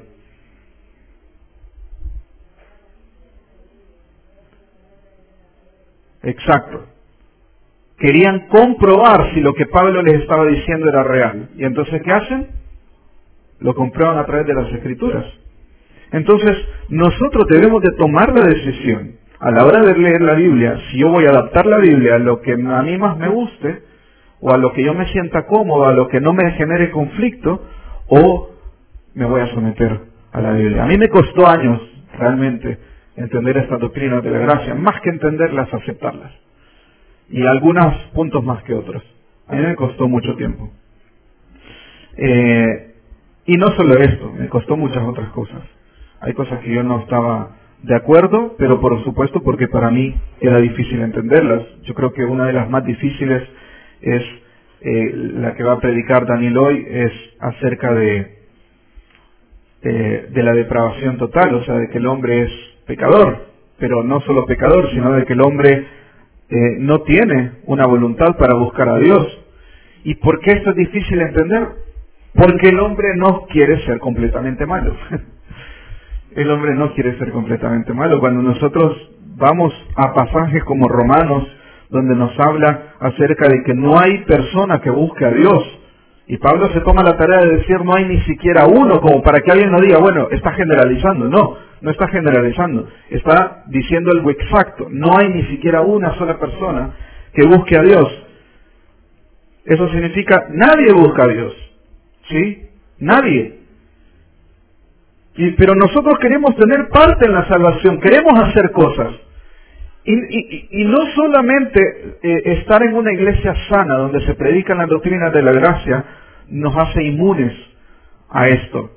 Exacto. Querían comprobar si lo que Pablo les estaba diciendo era real. ¿Y entonces qué hacen? Lo comprueban a través de las Escrituras. Entonces, nosotros debemos de tomar la decisión, a la hora de leer la Biblia, si yo voy a adaptar la Biblia a lo que a mí más me guste, o a lo que yo me sienta cómodo, a lo que no me genere conflicto, o me voy a someter a la Biblia. A mí me costó años, realmente, entender estas doctrinas de la gracia, más que entenderlas, aceptarlas. Y algunos puntos más que otros. A mí me costó mucho tiempo. Eh, y no solo esto, me costó muchas otras cosas. Hay cosas que yo no estaba de acuerdo, pero por supuesto porque para mí era difícil entenderlas. Yo creo que una de las más difíciles es eh, la que va a predicar Daniel hoy, es acerca de, de, de la depravación total, o sea, de que el hombre es pecador, pero no solo pecador, sino de que el hombre eh, no tiene una voluntad para buscar a Dios. ¿Y por qué esto es difícil de entender? Porque el hombre no quiere ser completamente malo. El hombre no quiere ser completamente malo. Cuando nosotros vamos a pasajes como Romanos, donde nos habla acerca de que no hay persona que busque a Dios, y Pablo se toma la tarea de decir no hay ni siquiera uno, como para que alguien no diga, bueno, está generalizando. No, no está generalizando. Está diciendo algo exacto. No hay ni siquiera una sola persona que busque a Dios. Eso significa, nadie busca a Dios. ¿Sí? Nadie. Y, pero nosotros queremos tener parte en la salvación, queremos hacer cosas. Y, y, y no solamente eh, estar en una iglesia sana donde se predican las doctrinas de la gracia nos hace inmunes a esto.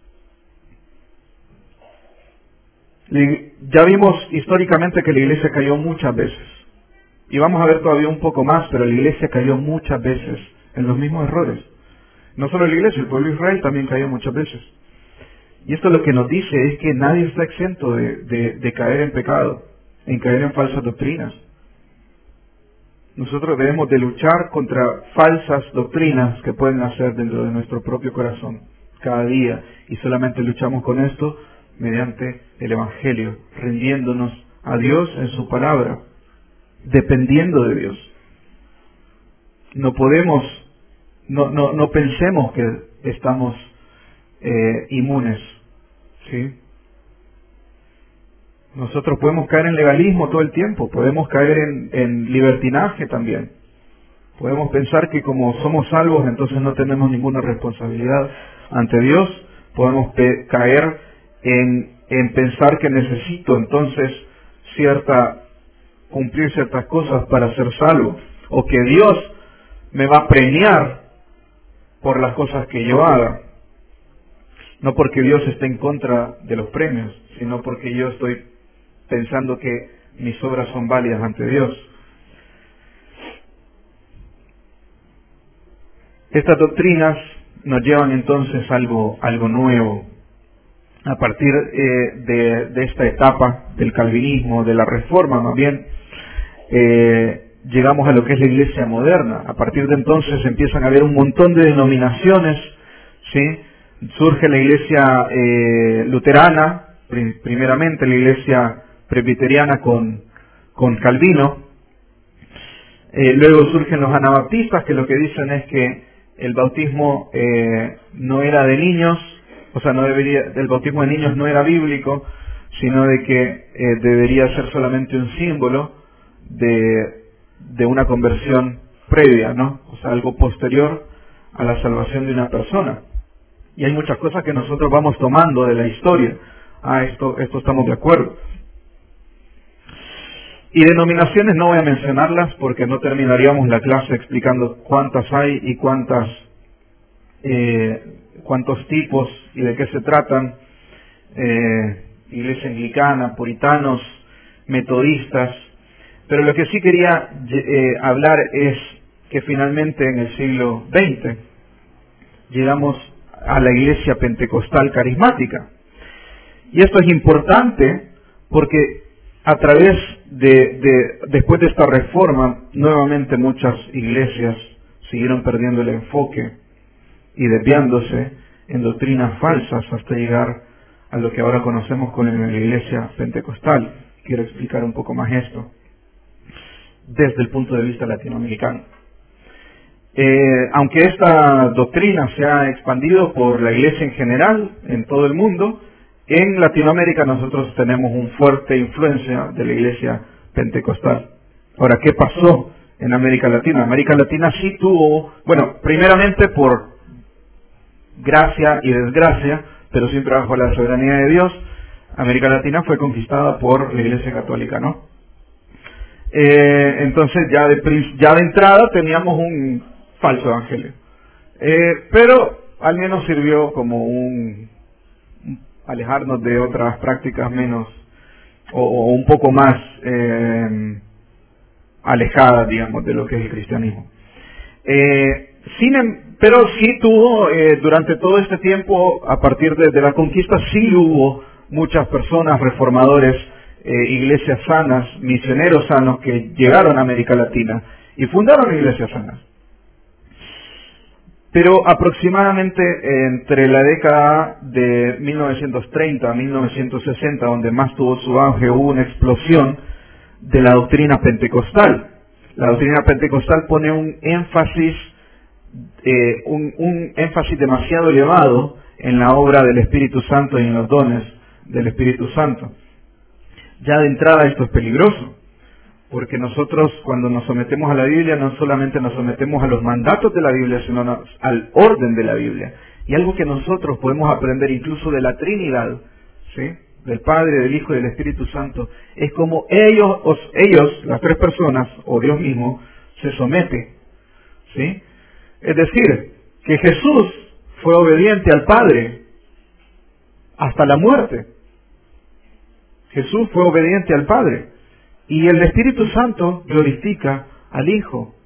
Ya vimos históricamente que la iglesia cayó muchas veces. Y vamos a ver todavía un poco más, pero la iglesia cayó muchas veces en los mismos errores. No solo la iglesia, el pueblo de Israel también cayó muchas veces. Y esto lo que nos dice es que nadie está exento de, de, de caer en pecado, en caer en falsas doctrinas. Nosotros debemos de luchar contra falsas doctrinas que pueden nacer dentro de nuestro propio corazón cada día, y solamente luchamos con esto mediante el Evangelio, rindiéndonos a Dios en su palabra, dependiendo de Dios. No podemos, no, no, no pensemos que estamos eh, inmunes, ¿sí? Nosotros podemos caer en legalismo todo el tiempo, podemos caer en, en libertinaje también. Podemos pensar que como somos salvos, entonces no tenemos ninguna responsabilidad ante Dios. Podemos pe- caer en, en pensar que necesito entonces cierta, cumplir ciertas cosas para ser salvo, o que Dios me va a premiar por las cosas que yo haga. No porque Dios esté en contra de los premios, sino porque yo estoy pensando que mis obras son válidas ante Dios. Estas doctrinas nos llevan entonces a algo, algo nuevo. A partir eh, de, de esta etapa del calvinismo, de la reforma más bien, eh, llegamos a lo que es la iglesia moderna. A partir de entonces empiezan a haber un montón de denominaciones, ¿sí? Surge la iglesia eh, luterana, prim- primeramente la iglesia presbiteriana con, con Calvino. Eh, luego surgen los anabaptistas, que lo que dicen es que el bautismo eh, no era de niños, o sea, no debería, el bautismo de niños no era bíblico, sino de que eh, debería ser solamente un símbolo de, de una conversión previa, ¿no? O sea, algo posterior a la salvación de una persona. Y hay muchas cosas que nosotros vamos tomando de la historia. Ah, esto, esto estamos de acuerdo. Y denominaciones no voy a mencionarlas porque no terminaríamos la clase explicando cuántas hay y cuántas, eh, cuántos tipos y de qué se tratan. Eh, iglesia anglicana, puritanos, metodistas. Pero lo que sí quería eh, hablar es que finalmente en el siglo veinte llegamos a la iglesia pentecostal carismática. Y esto es importante porque a través de, de, después de esta reforma, nuevamente muchas iglesias siguieron perdiendo el enfoque y desviándose en doctrinas falsas hasta llegar a lo que ahora conocemos como la iglesia pentecostal. Quiero explicar un poco más esto desde el punto de vista latinoamericano. Eh, aunque esta doctrina se ha expandido por la iglesia en general, en todo el mundo, en Latinoamérica nosotros tenemos una fuerte influencia de la iglesia pentecostal. Ahora, ¿qué pasó en América Latina? América Latina sí tuvo, bueno, primeramente por gracia y desgracia, pero siempre bajo la soberanía de Dios, América Latina fue conquistada por la iglesia católica, ¿no? Eh, entonces ya de, ya de entrada teníamos un falso evangelio. Eh, pero al menos sirvió como un alejarnos de otras prácticas menos o, o un poco más eh, alejadas, digamos, de lo que es el cristianismo. Eh, sin, em, pero sí tuvo, eh, durante todo este tiempo, a partir de, de la conquista, sí hubo muchas personas, reformadores, eh, iglesias sanas, misioneros sanos que llegaron a América Latina y fundaron iglesias sanas. Pero aproximadamente entre la década de mil novecientos treinta a mil novecientos sesenta, donde más tuvo su auge, hubo una explosión de la doctrina pentecostal. La doctrina pentecostal pone un énfasis, eh, un, un énfasis demasiado elevado en la obra del Espíritu Santo y en los dones del Espíritu Santo. Ya de entrada esto es peligroso, porque nosotros cuando nos sometemos a la Biblia no solamente nos sometemos a los mandatos de la Biblia, sino al orden de la Biblia. Y algo que nosotros podemos aprender incluso de la Trinidad, ¿sí?, del Padre, del Hijo y del Espíritu Santo, es como ellos, ellos, las tres personas, o Dios mismo, se somete, ¿sí? Es decir, que Jesús fue obediente al Padre hasta la muerte. Jesús fue obediente al Padre. Y el Espíritu Santo glorifica al Hijo.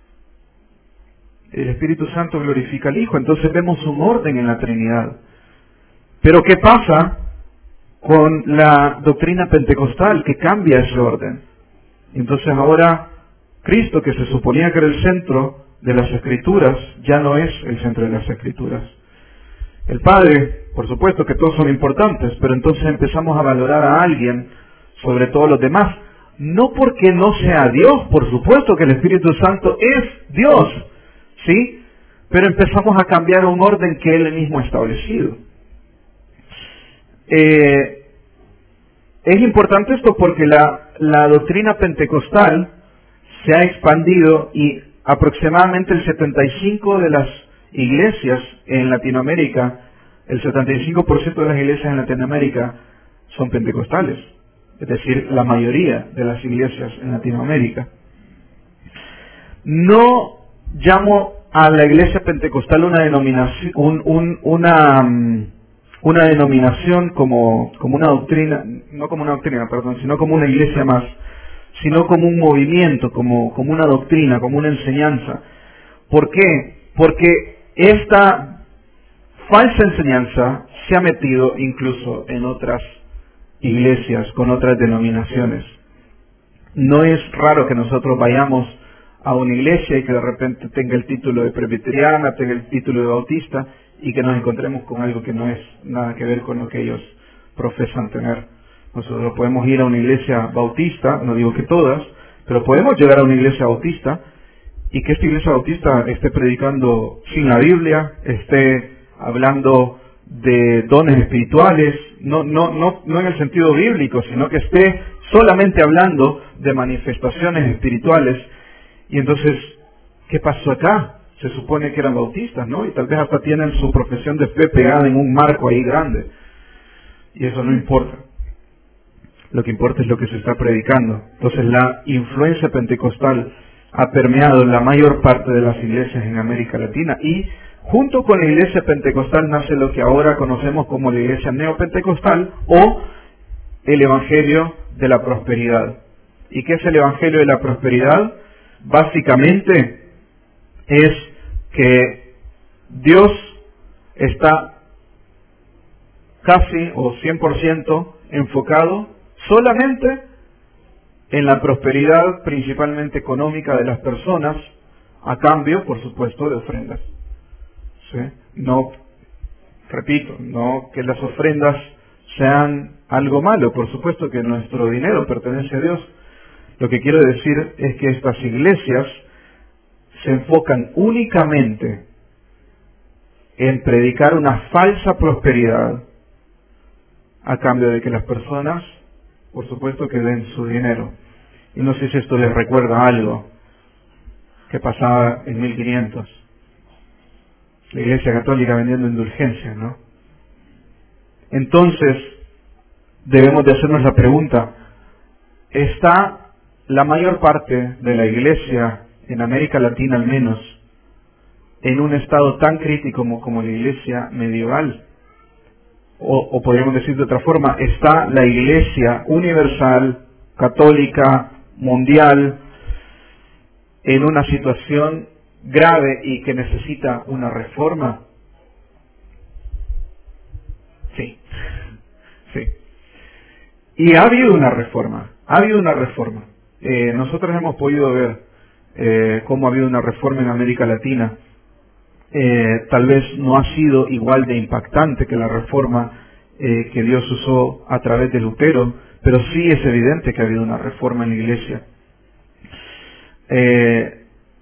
El Espíritu Santo glorifica al Hijo. Entonces vemos un orden en la Trinidad. Pero ¿qué pasa con la doctrina pentecostal que cambia ese orden? Entonces ahora Cristo, que se suponía que era el centro de las Escrituras, ya no es el centro de las Escrituras. El Padre, por supuesto que todos son importantes, pero entonces empezamos a valorar a alguien sobre todos los demás. No porque no sea Dios, por supuesto que el Espíritu Santo es Dios, ¿sí? Pero empezamos a cambiar un orden que Él mismo ha establecido. Eh, es importante esto porque la, la doctrina pentecostal se ha expandido y aproximadamente el setenta y cinco por ciento de las iglesias en Latinoamérica, el setenta y cinco por ciento de las iglesias en Latinoamérica son pentecostales. Es decir, la mayoría de las iglesias en Latinoamérica. No llamo a la iglesia pentecostal una denominación, un, un, una, una denominación como, como una doctrina, no como una doctrina, perdón, sino como una iglesia más, sino como un movimiento, como, como una doctrina, como una enseñanza. ¿Por qué? Porque esta falsa enseñanza se ha metido incluso en otras iglesias, con otras denominaciones. No es raro que nosotros vayamos a una iglesia y que de repente tenga el título de presbiteriana, tenga el título de bautista y que nos encontremos con algo que no es nada que ver con lo que ellos profesan tener. Nosotros podemos ir a una iglesia bautista, no digo que todas, pero podemos llegar a una iglesia bautista y que esta iglesia bautista esté predicando sin la Biblia, esté hablando de dones espirituales, no, no, no, no en el sentido bíblico, sino que esté solamente hablando de manifestaciones espirituales. Y entonces, ¿qué pasó acá? Se supone que eran bautistas, ¿no? Y tal vez hasta tienen su profesión de fe pegada en un marco ahí grande. Y eso no importa. Lo que importa es lo que se está predicando. Entonces la influencia pentecostal ha permeado la mayor parte de las iglesias en América Latina y junto con la iglesia pentecostal nace lo que ahora conocemos como la iglesia neopentecostal o el evangelio de la prosperidad. ¿Y qué es el evangelio de la prosperidad? Básicamente es que Dios está casi o cien por ciento enfocado solamente en la prosperidad principalmente económica de las personas a cambio, por supuesto, de ofrendas. ¿Sí? No, repito, no que las ofrendas sean algo malo, por supuesto que nuestro dinero pertenece a Dios. Lo que quiero decir es que estas iglesias se enfocan únicamente en predicar una falsa prosperidad a cambio de que las personas, por supuesto, que den su dinero. Y no sé si esto les recuerda algo que pasaba en mil quinientos. La Iglesia Católica vendiendo indulgencias, ¿no? Entonces, debemos de hacernos la pregunta, ¿está la mayor parte de la Iglesia, en América Latina al menos, en un estado tan crítico como, como la Iglesia medieval? O, o podríamos decir de otra forma, ¿está la Iglesia universal, católica, mundial, en una situación grave y que necesita una reforma? Sí, sí. Y ha habido una reforma, ha habido una reforma. Eh, nosotros hemos podido ver eh, cómo ha habido una reforma en América Latina. Eh, tal vez no ha sido igual de impactante que la reforma eh, que Dios usó a través de Lutero, pero sí es evidente que ha habido una reforma en la Iglesia. Eh,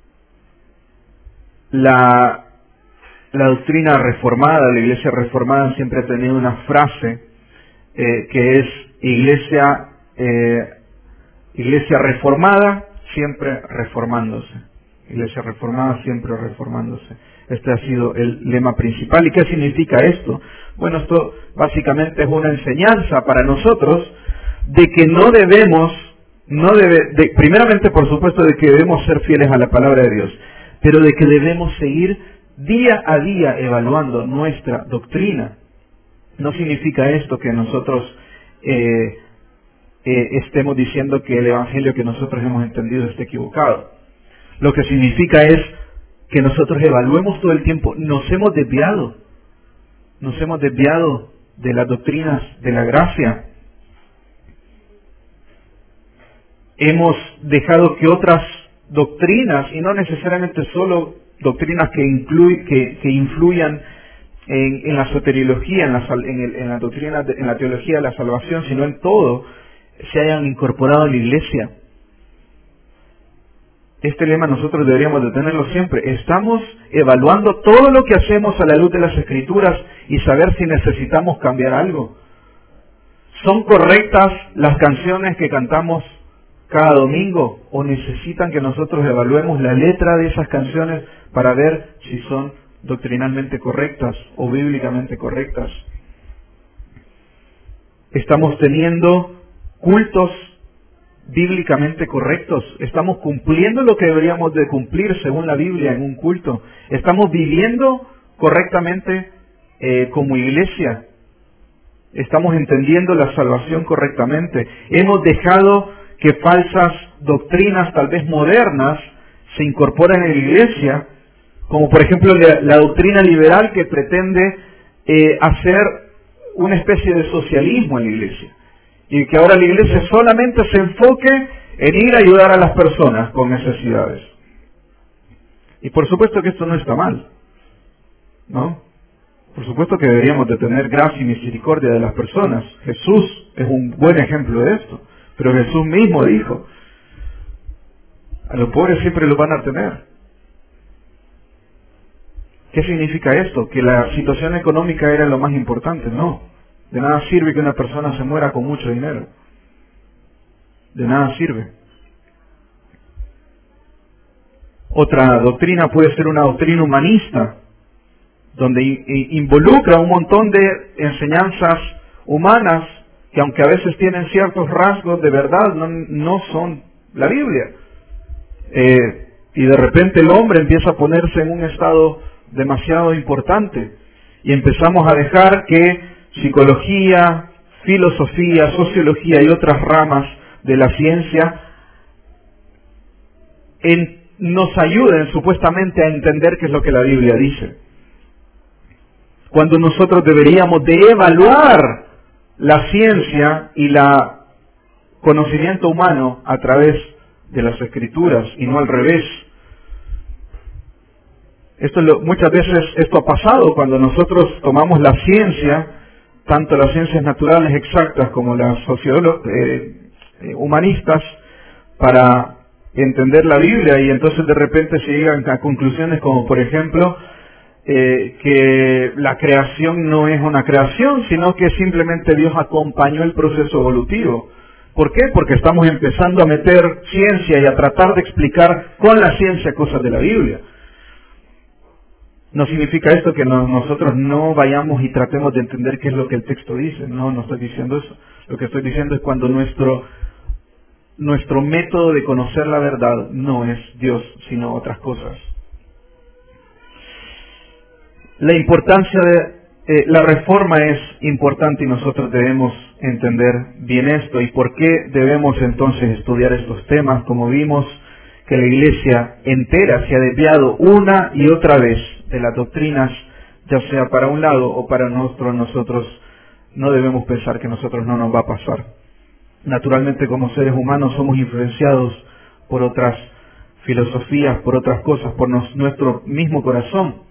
la, la doctrina reformada, la Iglesia reformada siempre ha tenido una frase eh, que es Iglesia, eh, Iglesia reformada, siempre reformándose. Iglesia reformada, siempre reformándose. Este ha sido el lema principal. ¿Y qué significa esto? Bueno, esto básicamente es una enseñanza para nosotros de que no debemos, no debe, de, primeramente por supuesto de que debemos ser fieles a la palabra de Dios, pero de que debemos seguir día a día evaluando nuestra doctrina. No significa esto que nosotros eh, eh, estemos diciendo que el evangelio que nosotros hemos entendido esté equivocado. Lo que significa es que nosotros evaluemos todo el tiempo, nos hemos desviado, nos hemos desviado de las doctrinas de la gracia, hemos dejado que otras doctrinas, y no necesariamente solo doctrinas que, incluy, que, que influyan en, en la soteriología, en la, en, el, en la doctrina, de, en la teología de la salvación, sino en todo, se hayan incorporado a la iglesia. Este lema nosotros deberíamos de tenerlo siempre. Estamos evaluando todo lo que hacemos a la luz de las Escrituras y saber si necesitamos cambiar algo. ¿Son correctas las canciones que cantamos cada domingo o necesitan que nosotros evaluemos la letra de esas canciones para ver si son doctrinalmente correctas o bíblicamente correctas? ¿Estamos teniendo cultos bíblicamente correctos? ¿Estamos cumpliendo lo que deberíamos de cumplir según la Biblia en un culto? ¿Estamos viviendo correctamente eh, como iglesia? ¿Estamos entendiendo la salvación correctamente? ¿Hemos dejado que falsas doctrinas, tal vez modernas, se incorporen en la iglesia? Como por ejemplo la, la doctrina liberal que pretende eh, hacer una especie de socialismo en la iglesia. Y que ahora la iglesia solamente se enfoque en ir a ayudar a las personas con necesidades. Y por supuesto que esto no está mal, ¿no? Por supuesto que deberíamos de tener gracia y misericordia de las personas. Jesús es un buen ejemplo de esto. Pero Jesús mismo dijo, a los pobres siempre los van a tener. ¿Qué significa esto? ¿Que la situación económica era lo más importante? No. De nada sirve que una persona se muera con mucho dinero. De nada sirve. Otra doctrina puede ser una doctrina humanista, donde involucra un montón de enseñanzas humanas que aunque a veces tienen ciertos rasgos de verdad, no, no son la Biblia. Eh, y de repente el hombre empieza a ponerse en un estado demasiado importante y empezamos a dejar que psicología, filosofía, sociología y otras ramas de la ciencia en, nos ayuden supuestamente a entender qué es lo que la Biblia dice. Cuando nosotros deberíamos de evaluar la ciencia y el conocimiento humano a través de las Escrituras y no al revés. Esto lo, muchas veces esto ha pasado cuando nosotros tomamos la ciencia, tanto las ciencias naturales exactas como las sociolo- eh, eh, humanistas, para entender la Biblia, y entonces de repente se llegan a conclusiones como por ejemplo eh, que la creación no es una creación, sino que simplemente Dios acompañó el proceso evolutivo. ¿Por qué? Porque estamos empezando a meter ciencia y a tratar de explicar con la ciencia cosas de la Biblia. No significa esto que no, nosotros no vayamos y tratemos de entender qué es lo que el texto dice. No, no estoy diciendo eso. Lo que estoy diciendo es cuando nuestro, nuestro método de conocer la verdad no es Dios, sino otras cosas. La importancia de eh, la reforma es importante y nosotros debemos entender bien esto. ¿Y por qué debemos entonces estudiar estos temas? Como vimos que la iglesia entera se ha desviado una y otra vez de las doctrinas, ya sea para un lado o para nosotros, nosotros no debemos pensar que a nosotros no nos va a pasar. Naturalmente, como seres humanos somos influenciados por otras filosofías, por otras cosas, por nos, nuestro mismo corazón.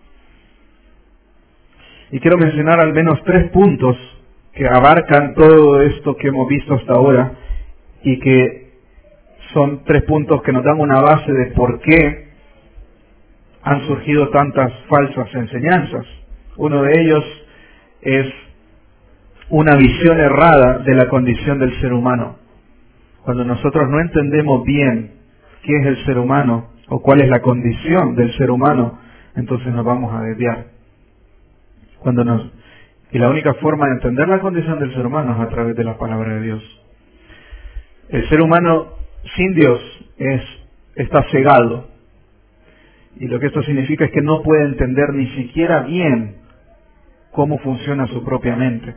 Y quiero mencionar al menos tres puntos que abarcan todo esto que hemos visto hasta ahora y que son tres puntos que nos dan una base de por qué han surgido tantas falsas enseñanzas. Uno de ellos es una visión errada de la condición del ser humano. Cuando nosotros no entendemos bien qué es el ser humano o cuál es la condición del ser humano, entonces nos vamos a desviar. Cuando nos, y la única forma de entender la condición del ser humano es a través de la palabra de Dios. El ser humano sin Dios es, está cegado. Y lo que esto significa es que no puede entender ni siquiera bien cómo funciona su propia mente.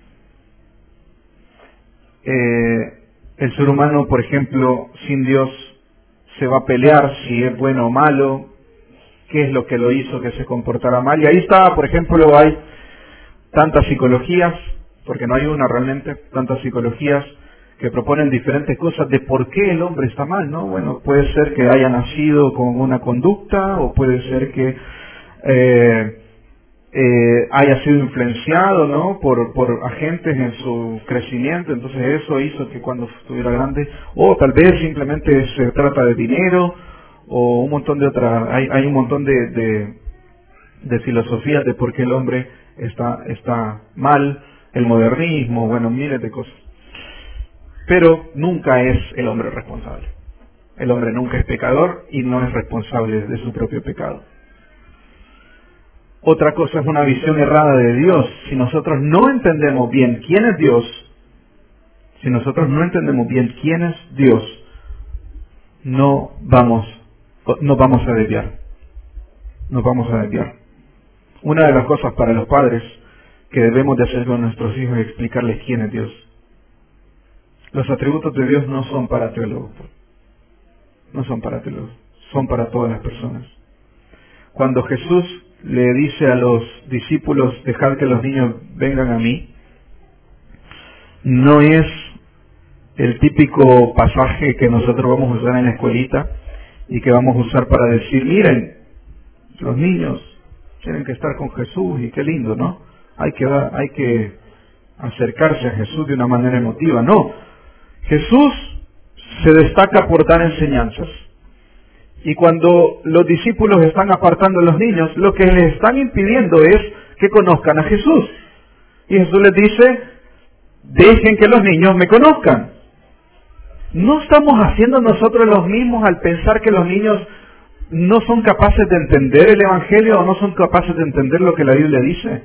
Eh, el ser humano, por ejemplo, sin Dios se va a pelear si es bueno o malo, qué es lo que lo hizo que se comportara mal. Y ahí está, por ejemplo, hay tantas psicologías, porque no hay una realmente, tantas psicologías que proponen diferentes cosas de por qué el hombre está mal, ¿no? Bueno, puede ser que haya nacido con una conducta, o puede ser que eh, eh, haya sido influenciado, ¿no? Por, por agentes en su crecimiento, entonces eso hizo que cuando estuviera grande, o tal vez simplemente se trata de dinero, o un montón de otras, hay, hay un montón de, de, de filosofías de por qué el hombre está, está mal, el modernismo, bueno, miles de cosas. Pero nunca es el hombre responsable. El hombre nunca es pecador y no es responsable de su propio pecado. Otra cosa es una visión errada de Dios. Si nosotros no entendemos bien quién es Dios, si nosotros no entendemos bien quién es Dios, no vamos, no vamos a desviar. Nos vamos a desviar. Una de las cosas para los padres que debemos de hacer con nuestros hijos es explicarles quién es Dios. Los atributos de Dios no son para teólogos, no son para teólogos, son para todas las personas. Cuando Jesús le dice a los discípulos, dejad que los niños vengan a mí, no es el típico pasaje que nosotros vamos a usar en la escuelita y que vamos a usar para decir, miren, los niños tienen que estar con Jesús y qué lindo, ¿no? Hay que, hay que acercarse a Jesús de una manera emotiva. No, Jesús se destaca por dar enseñanzas. Y cuando los discípulos están apartando a los niños, lo que les están impidiendo es que conozcan a Jesús. Y Jesús les dice, dejen que los niños me conozcan. ¿No estamos haciendo nosotros los mismos al pensar que los niños no son capaces de entender el Evangelio o no son capaces de entender lo que la Biblia dice?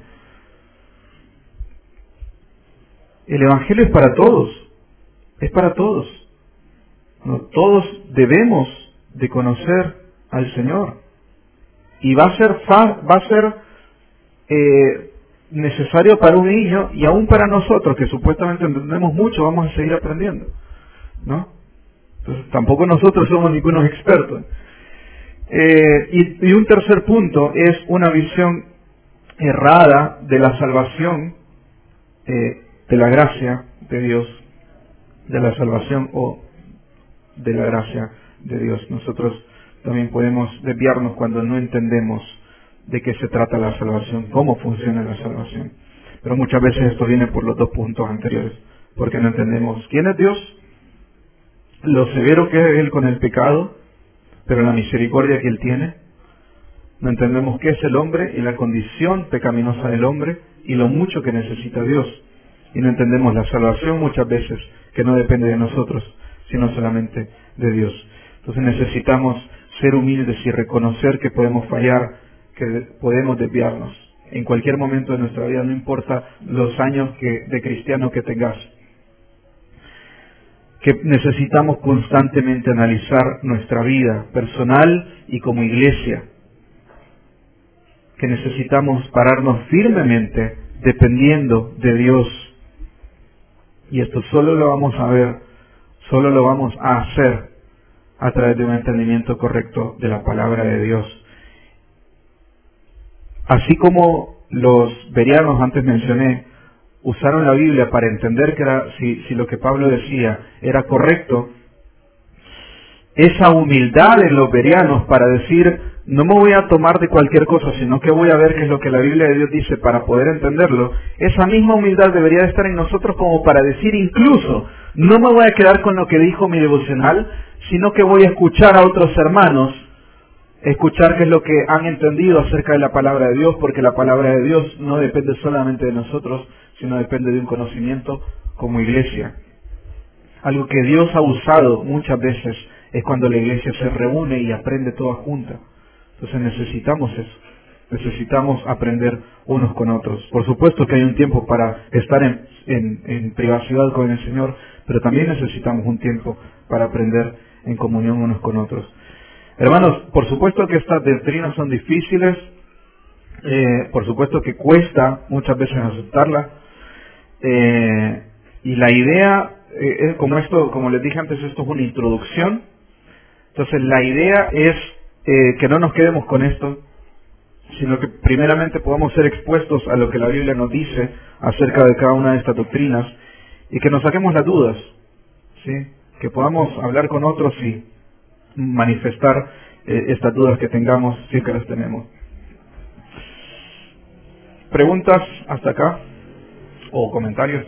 El Evangelio es para todos, es para todos. No, todos debemos de conocer al Señor. Y va a ser, fa, va a ser eh, necesario para un niño y aún para nosotros, que supuestamente entendemos mucho, vamos a seguir aprendiendo, ¿no? Entonces tampoco nosotros somos ningunos expertos. Eh, y, y un tercer punto es una visión errada de la salvación, eh, de la gracia de Dios, de la salvación o de la gracia de Dios. Nosotros también podemos desviarnos cuando no entendemos de qué se trata la salvación, cómo funciona la salvación. Pero muchas veces esto viene por los dos puntos anteriores, porque no entendemos quién es Dios, lo severo que es Él con el pecado, pero la misericordia que Él tiene. No entendemos qué es el hombre y la condición pecaminosa del hombre y lo mucho que necesita Dios. Y no entendemos la salvación muchas veces, que no depende de nosotros, sino solamente de Dios. Entonces necesitamos ser humildes y reconocer que podemos fallar, que podemos desviarnos en cualquier momento de nuestra vida, no importa los años que, de cristiano que tengas. Que necesitamos constantemente analizar nuestra vida personal y como iglesia. Que necesitamos pararnos firmemente dependiendo de Dios. Y esto solo lo vamos a ver, solo lo vamos a hacer a través de un entendimiento correcto de la palabra de Dios. Así como los bereanos antes mencioné, usaron la Biblia para entender que era, si, si lo que Pablo decía era correcto, esa humildad de los bereanos para decir, no me voy a tomar de cualquier cosa, sino que voy a ver qué es lo que la Biblia de Dios dice para poder entenderlo, esa misma humildad debería de estar en nosotros como para decir incluso, no me voy a quedar con lo que dijo mi devocional, sino que voy a escuchar a otros hermanos, escuchar qué es lo que han entendido acerca de la palabra de Dios, porque la palabra de Dios no depende solamente de nosotros, sino depende de un conocimiento como iglesia. Algo que Dios ha usado muchas veces es cuando la iglesia se reúne y aprende toda junta. Entonces necesitamos eso, necesitamos aprender unos con otros. Por supuesto que hay un tiempo para estar en, en, en privacidad con el Señor, pero también necesitamos un tiempo para aprender en comunión unos con otros. Hermanos, por supuesto que estas doctrinas son difíciles, eh, por supuesto que cuesta muchas veces aceptarlas, eh, y la idea, eh, es como esto, como les dije antes, esto es una introducción. Entonces la idea es eh, que no nos quedemos con esto, sino que primeramente podamos ser expuestos a lo que la Biblia nos dice acerca de cada una de estas doctrinas y que nos saquemos las dudas, ¿sí? Que podamos hablar con otros y manifestar eh, estas dudas que tengamos, si es que las tenemos. ¿Preguntas hasta acá? ¿O comentarios?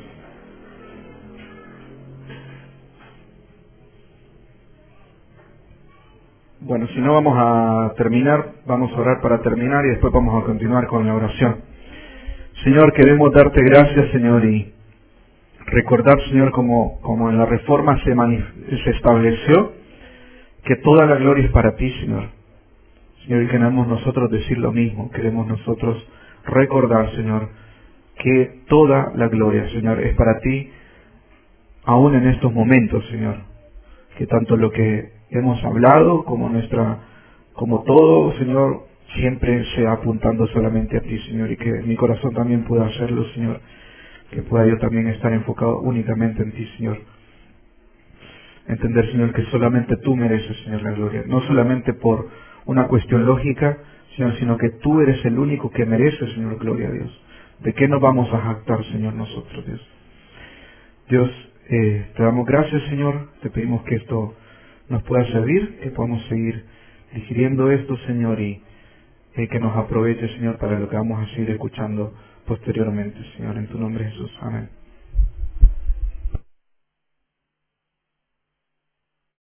Bueno, si no, vamos a terminar, vamos a orar para terminar y después vamos a continuar con la oración. Señor, queremos darte gracias, Señor, y recordar, Señor, como, como en la Reforma se, manif- se estableció, que toda la gloria es para ti, Señor. Señor, y queremos nosotros decir lo mismo, queremos nosotros recordar, Señor, que toda la gloria, Señor, es para ti, aún en estos momentos, Señor, que tanto lo que hemos hablado como nuestra, como todo, Señor, siempre sea apuntando solamente a ti, Señor, y que mi corazón también pueda hacerlo, Señor, que pueda yo también estar enfocado únicamente en ti, Señor. Entender, Señor, que solamente tú mereces, Señor, la gloria, no solamente por una cuestión lógica, Señor, sino que tú eres el único que merece, Señor, gloria a Dios. ¿De qué nos vamos a jactar, Señor, nosotros, Dios? Dios, eh, te damos gracias, Señor, te pedimos que esto nos pueda servir, que podamos seguir digiriendo esto, Señor, y eh, que nos aproveche, Señor, para lo que vamos a seguir escuchando posteriormente, Señor, en tu nombre, Jesús. Amén.